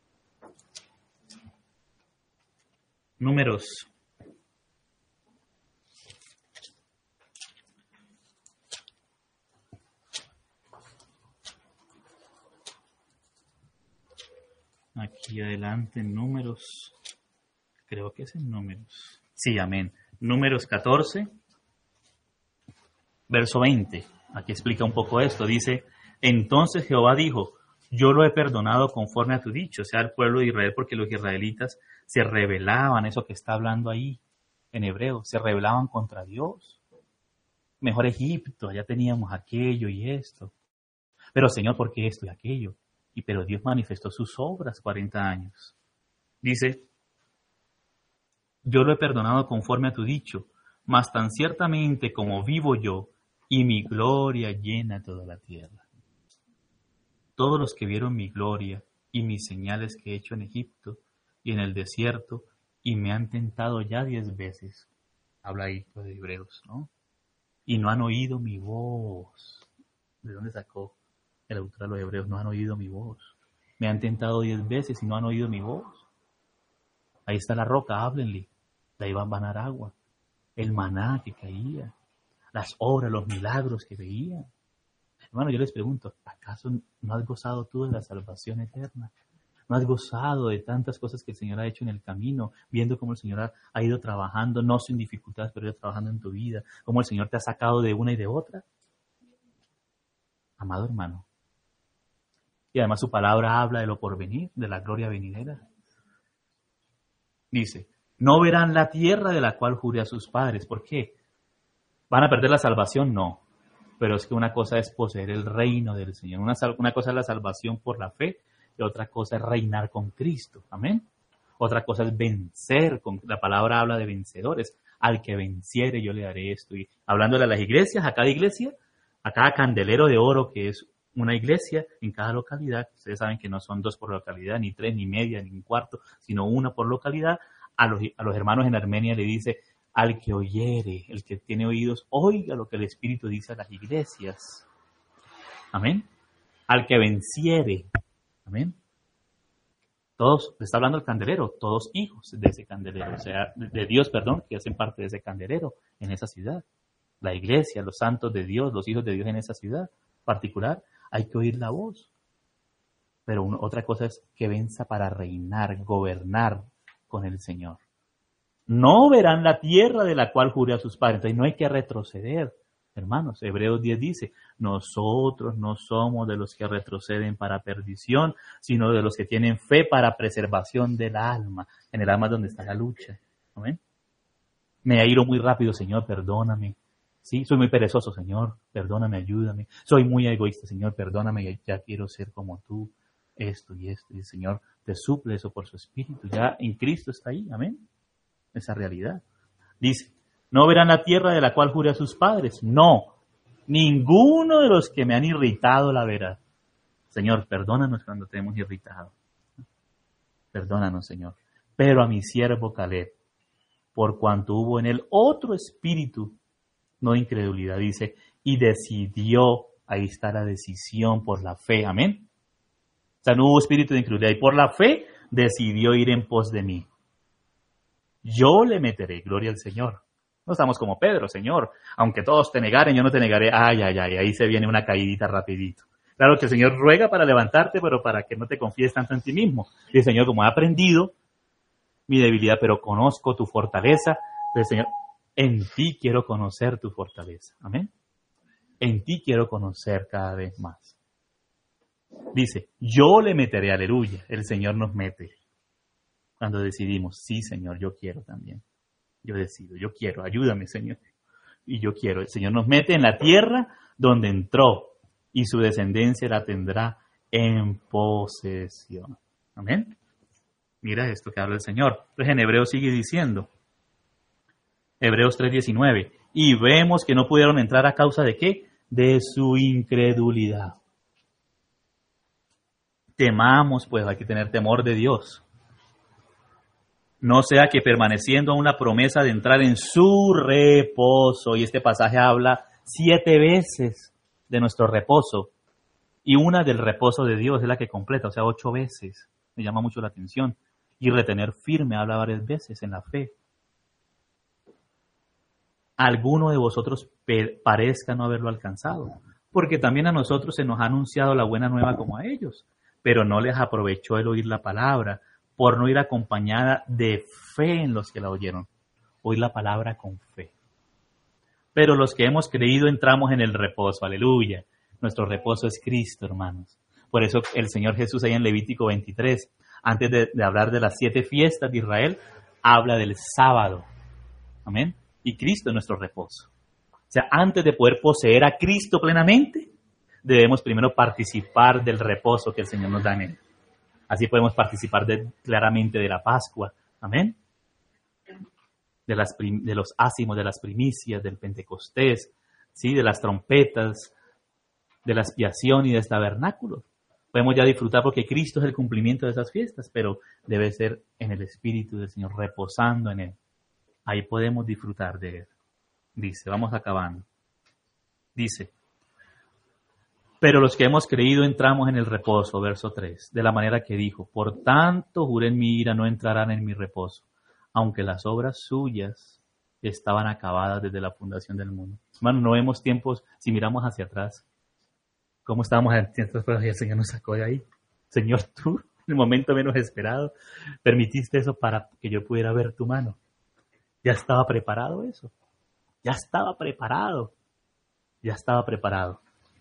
Números. Aquí adelante en Números. Creo que es en Números. Sí, amén. Números 14, verso 20. Aquí explica un poco esto. Dice, entonces Jehová dijo, yo lo he perdonado conforme a tu dicho, o sea, al pueblo de Israel, porque los israelitas se rebelaban, eso que está hablando ahí en hebreo, se rebelaban contra Dios. Mejor Egipto, ya teníamos aquello y esto. Pero Señor, ¿por qué esto y aquello? Pero Dios manifestó sus obras 40 años. Dice, yo lo he perdonado conforme a tu dicho, mas tan ciertamente como vivo yo, y mi gloria llena toda la tierra. Todos los que vieron mi gloria y mis señales que he hecho en Egipto y en el desierto, y me han tentado ya 10 veces. Habla ahí de Hebreos, ¿no? Y no han oído mi voz. ¿De dónde sacó el autor de los Hebreos? No han oído mi voz. Me han tentado 10 veces y no han oído mi voz. Ahí está la roca, háblenle. De ahí van a dar agua. El maná que caía. Las obras, los milagros que veían. Hermano, yo les pregunto, ¿acaso no has gozado tú de la salvación eterna? ¿No has gozado de tantas cosas que el Señor ha hecho en el camino? Viendo cómo el Señor ha ido trabajando, no sin dificultades, pero ha ido trabajando en tu vida. Cómo el Señor te ha sacado de una y de otra. Amado hermano. Y además su palabra habla de lo porvenir, de la gloria venidera. Dice, no verán la tierra de la cual juré a sus padres. ¿Por qué? ¿Van a perder la salvación? No. Pero es que una cosa es poseer el reino del Señor. Una cosa es la salvación por la fe y otra cosa es reinar con Cristo. Amén. Otra cosa es vencer. La palabra habla de vencedores. Al que venciere yo le daré esto. Y hablándole a las iglesias, a cada candelero de oro que es una iglesia en cada localidad. Ustedes saben que no son 2 por localidad, ni 3, ni media, ni un cuarto, sino 1 por localidad. A los hermanos en Armenia le dice, al que oyere, el que tiene oídos, oiga lo que el Espíritu dice a las iglesias. Amén. Al que venciere. Amén. Todos, está hablando el candelero, todos hijos de ese candelero, o sea, de Dios, perdón, que hacen parte de ese candelero en esa ciudad. La iglesia, los santos de Dios, los hijos de Dios en esa ciudad particular, hay que oír la voz. Pero otra cosa es que venza para reinar, gobernar con el Señor. No verán la tierra de la cual juré a sus padres. Entonces no hay que retroceder, hermanos. Hebreos 10 dice, nosotros no somos de los que retroceden para perdición, sino de los que tienen fe para preservación del alma. En el alma es donde está la lucha. ¿Amén? Me airo muy rápido, Señor, perdóname. Sí, soy muy perezoso, Señor, perdóname, ayúdame. Soy muy egoísta, Señor, perdóname, ya quiero ser como tú. esto y esto, y el Señor te suple eso por su Espíritu. Ya en Cristo está ahí, amén. Esa realidad. Dice, no verán la tierra de la cual juré a sus padres. No, ninguno de los que me han irritado la verá. Señor, perdónanos cuando te hemos irritado. Perdónanos, Señor. Pero a mi siervo Caleb, por cuanto hubo en él otro espíritu, no de incredulidad, dice, y decidió, ahí está la decisión por la fe, amén. O sea, no hubo espíritu de incredulidad, y por la fe decidió ir en pos de mí. Yo le meteré, gloria al Señor. No estamos como Pedro, Señor, aunque todos te negaren, yo no te negaré. Ay, ay, ay, ahí se viene una caidita rapidito. Claro que el Señor ruega para levantarte, pero para que no te confíes tanto en ti mismo. Y el Señor, como he aprendido mi debilidad, pero conozco tu fortaleza, el Señor, en ti quiero conocer tu fortaleza. Amén. En ti quiero conocer cada vez más. Dice, yo le meteré, aleluya. El Señor nos mete. Cuando decidimos, sí, Señor, yo quiero también. Yo decido, yo quiero, ayúdame, Señor. Y yo quiero. El Señor nos mete en la tierra donde entró y su descendencia la tendrá en posesión. Amén. Mira esto que habla el Señor. Entonces en Hebreos sigue diciendo, Hebreos 3:19, y vemos que no pudieron entrar a causa de ¿qué? De su incredulidad. Temamos, pues hay que tener temor de Dios. No sea que permaneciendo aún la promesa de entrar en su reposo, y este pasaje habla 7 veces de nuestro reposo, y una del reposo de Dios es la que completa, o sea, 8 veces. Me llama mucho la atención. Y retener firme habla varias veces en la fe. Alguno de vosotros parezca no haberlo alcanzado, porque también a nosotros se nos ha anunciado la buena nueva como a ellos, pero no les aprovechó el oír la palabra, por no ir acompañada de fe en los que la oyeron. Oír la palabra con fe. Pero los que hemos creído entramos en el reposo, aleluya. Nuestro reposo es Cristo, hermanos. Por eso el Señor Jesús ahí en Levítico 23, antes de hablar de las 7 fiestas de Israel, habla del sábado. Amén. Y Cristo es nuestro reposo. O sea, antes de poder poseer a Cristo plenamente, debemos primero participar del reposo que el Señor nos da en él. Así podemos participar claramente de la Pascua. Amén. De los ácimos, de las primicias, del Pentecostés, ¿sí? De las trompetas, de la expiación y de tabernáculo. Podemos ya disfrutar porque Cristo es el cumplimiento de esas fiestas, pero debe ser en el Espíritu del Señor, reposando en él. Ahí podemos disfrutar de él. Dice, vamos acabando. Dice, pero los que hemos creído entramos en el reposo, verso 3, de la manera que dijo, por tanto juré en mi ira, no entrarán en mi reposo, aunque las obras suyas estaban acabadas desde la fundación del mundo. Hermano, no vemos tiempos, si miramos hacia atrás, cómo estábamos y el Señor nos sacó de ahí. Señor, tú, en el momento menos esperado, permitiste eso para que yo pudiera ver tu mano. Ya estaba preparado eso. Ya estaba preparado. Ya estaba preparado.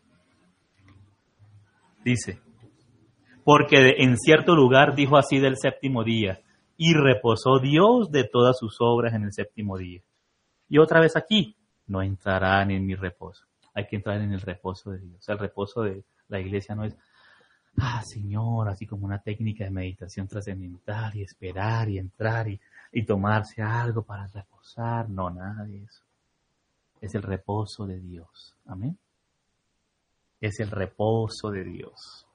Dice, porque en cierto lugar dijo así del séptimo día, y reposó Dios de todas sus obras en el séptimo día. Y otra vez aquí, no entrarán en mi reposo. Hay que entrar en el reposo de Dios. El reposo de la iglesia no es, Señor, así como una técnica de meditación trascendental y esperar y entrar y tomarse algo para reposar. No, nada de eso. Es el reposo de Dios. Amén. Es el reposo de Dios.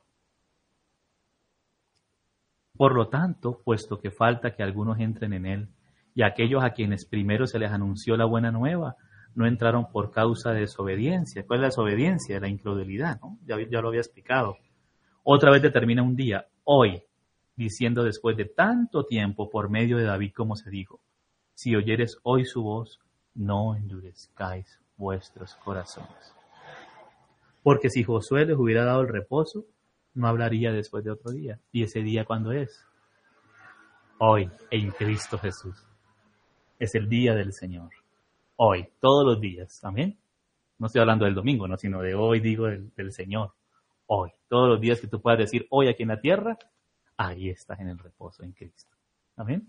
Por lo tanto, puesto que falta que algunos entren en él, y aquellos a quienes primero se les anunció la buena nueva, no entraron por causa de desobediencia. ¿Cuál es la desobediencia? La incredulidad, ¿no? Ya lo había explicado. Otra vez determina un día, hoy, diciendo después de tanto tiempo por medio de David como se dijo, si oyeres hoy su voz, no endurezcáis vuestros corazones. Porque si Josué les hubiera dado el reposo, no hablaría después de otro día. ¿Y ese día cuándo es? Hoy, en Cristo Jesús. Es el día del Señor. Hoy, todos los días. Amén. No estoy hablando del domingo, no, sino de hoy, digo, del Señor. Hoy, todos los días que tú puedas decir hoy aquí en la tierra, ahí estás en el reposo en Cristo. Amén.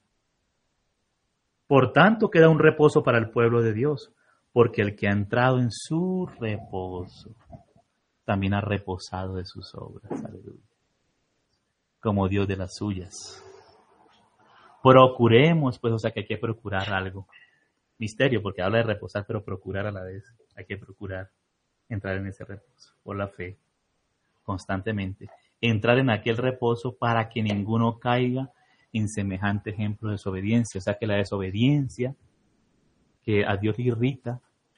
Por tanto, queda un reposo para el pueblo de Dios, porque el que ha entrado en su reposo también ha reposado de sus obras. Aleluya. como Dios de las suyas. Procuremos, pues, o sea que hay que procurar algo. Misterio, porque habla de reposar, pero procurar a la vez. Hay que procurar entrar en ese reposo por la fe, constantemente. Entrar en aquel reposo para que ninguno caiga en semejante ejemplo de desobediencia. O sea que la desobediencia que a Dios le irrita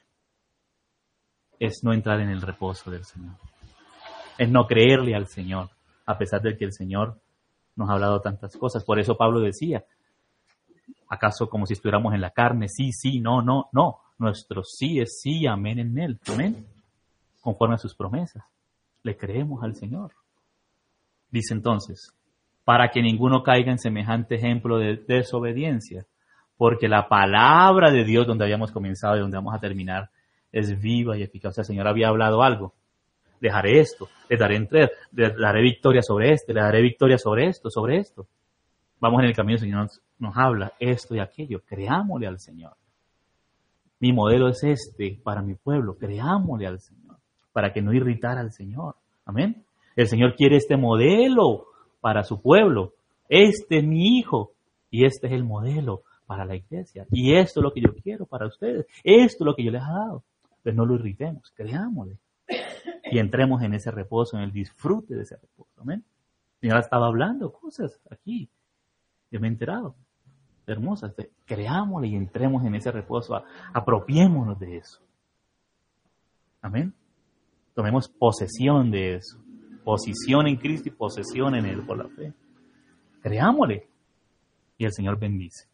es no entrar en el reposo del Señor. Es no creerle al Señor, a pesar de que el Señor nos ha hablado tantas cosas. Por eso Pablo decía, ¿acaso como si estuviéramos en la carne? Sí, sí, no, no, no. Nuestro sí es sí, amén en Él. Amén. Conforme a sus promesas. Le creemos al Señor. Dice entonces, para que ninguno caiga en semejante ejemplo de desobediencia, porque la palabra de Dios, donde habíamos comenzado y donde vamos a terminar, es viva y eficaz. O sea, el Señor había hablado algo. Dejaré esto, le daré victoria sobre este, le daré victoria sobre esto, sobre esto. Vamos en el camino, el Señor nos habla esto y aquello. Creámosle al Señor. Mi modelo es este para mi pueblo. Creámosle al Señor, para que no irritara al Señor. Amén. El Señor quiere este modelo para su pueblo. Este es mi hijo y este es el modelo para la iglesia. Y esto es lo que yo quiero para ustedes. Esto es lo que yo les he dado. Pues no lo irritemos, creámosle. Y entremos en ese reposo, en el disfrute de ese reposo. Amén. El Señor estaba hablando cosas aquí. Yo me he enterado. Hermosas. Creámosle y entremos en ese reposo. Apropiémonos de eso. Amén. Tomemos posesión de eso. Posición en Cristo y posesión en Él por la fe. Creámosle. Y el Señor bendice.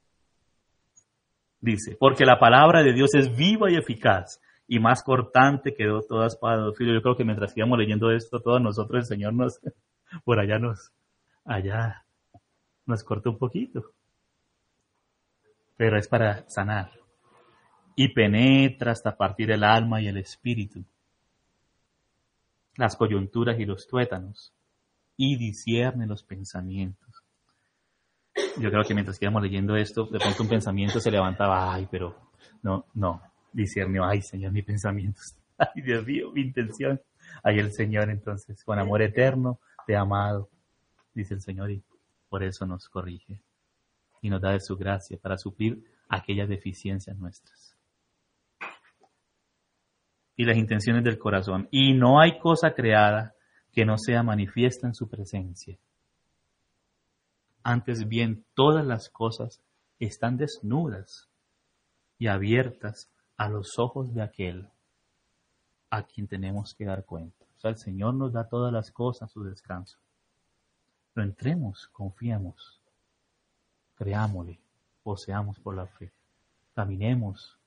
Dice, porque la palabra de Dios es viva y eficaz y más cortante que toda espada de dos filos. Yo creo que mientras íbamos leyendo esto, todos nosotros, el Señor allá nos cortó un poquito. Pero es para sanar. Y penetra hasta partir el alma y el espíritu, las coyunturas y los tuétanos, y discierne los pensamientos. Yo creo que mientras íbamos leyendo esto, de pronto un pensamiento se levantaba, ay, pero no, discernió, ay, Señor, mis pensamientos, ay, Dios mío, mi intención. Ay, el Señor, entonces, con amor eterno, te he amado, dice el Señor, y por eso nos corrige. Y nos da de su gracia para suplir aquellas deficiencias nuestras. Y las intenciones del corazón. Y no hay cosa creada que no sea manifiesta en su presencia. Antes bien, todas las cosas están desnudas y abiertas a los ojos de aquel a quien tenemos que dar cuenta. O sea, el Señor nos da todas las cosas a su descanso. Pero entremos, confiemos, creámosle, poseamos por la fe, caminemos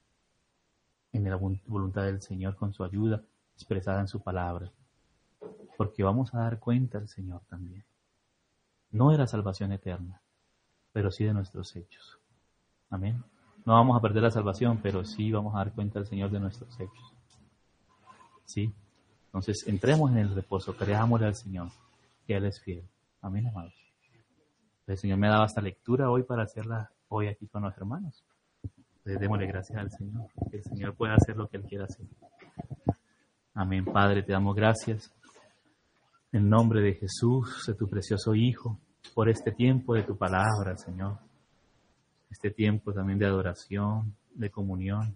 en la voluntad del Señor con su ayuda expresada en su palabra. Porque vamos a dar cuenta al Señor también. No de la salvación eterna, pero sí de nuestros hechos. Amén. No vamos a perder la salvación, pero sí vamos a dar cuenta al Señor de nuestros hechos. ¿Sí? Entonces, entremos en el reposo, creámosle al Señor, que Él es fiel. Amén, amados. El Señor me ha dado esta lectura hoy para hacerla hoy aquí con los hermanos. Entonces, démosle gracias al Señor, que el Señor pueda hacer lo que Él quiera hacer. Amén, Padre, te damos gracias. En nombre de Jesús, de tu precioso Hijo, por este tiempo de tu palabra, Señor. Este tiempo también de adoración, de comunión.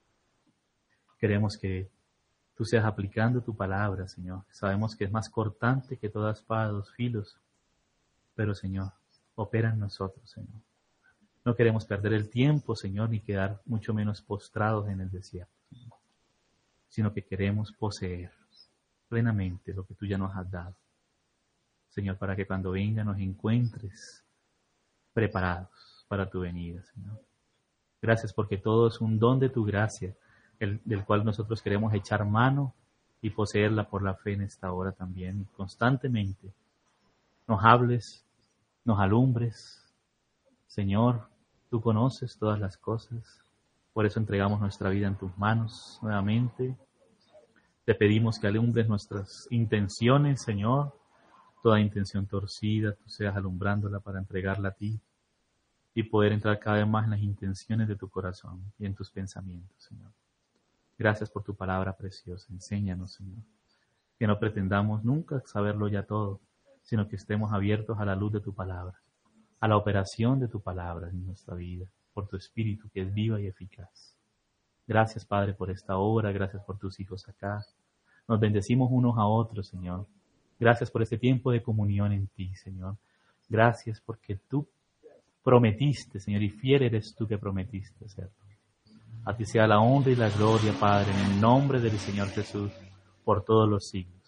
Queremos que tú seas aplicando tu palabra, Señor. Sabemos que es más cortante que toda espada de dos filos. Pero, Señor, opera en nosotros, Señor. No queremos perder el tiempo, Señor, ni quedar mucho menos postrados en el desierto, Señor. Sino que queremos poseer plenamente lo que tú ya nos has dado. Señor, para que cuando venga nos encuentres preparados para tu venida, Señor. Gracias porque todo es un don de tu gracia, del cual nosotros queremos echar mano y poseerla por la fe en esta hora también. Y constantemente nos hables, nos alumbres. Señor, tú conoces todas las cosas. Por eso entregamos nuestra vida en tus manos nuevamente. Te pedimos que alumbres nuestras intenciones, Señor. Toda intención torcida, tú seas alumbrándola para entregarla a ti y poder entrar cada vez más en las intenciones de tu corazón y en tus pensamientos, Señor. Gracias por tu palabra preciosa. Enséñanos, Señor, que no pretendamos nunca saberlo ya todo, sino que estemos abiertos a la luz de tu palabra, a la operación de tu palabra en nuestra vida, por tu Espíritu que es viva y eficaz. Gracias, Padre, por esta obra, gracias por tus hijos acá. Nos bendecimos unos a otros, Señor. Gracias por este tiempo de comunión en ti, Señor. Gracias porque tú prometiste, Señor, y fiel eres tú que prometiste serlo. A ti sea la honra y la gloria, Padre, en el nombre del Señor Jesús, por todos los siglos.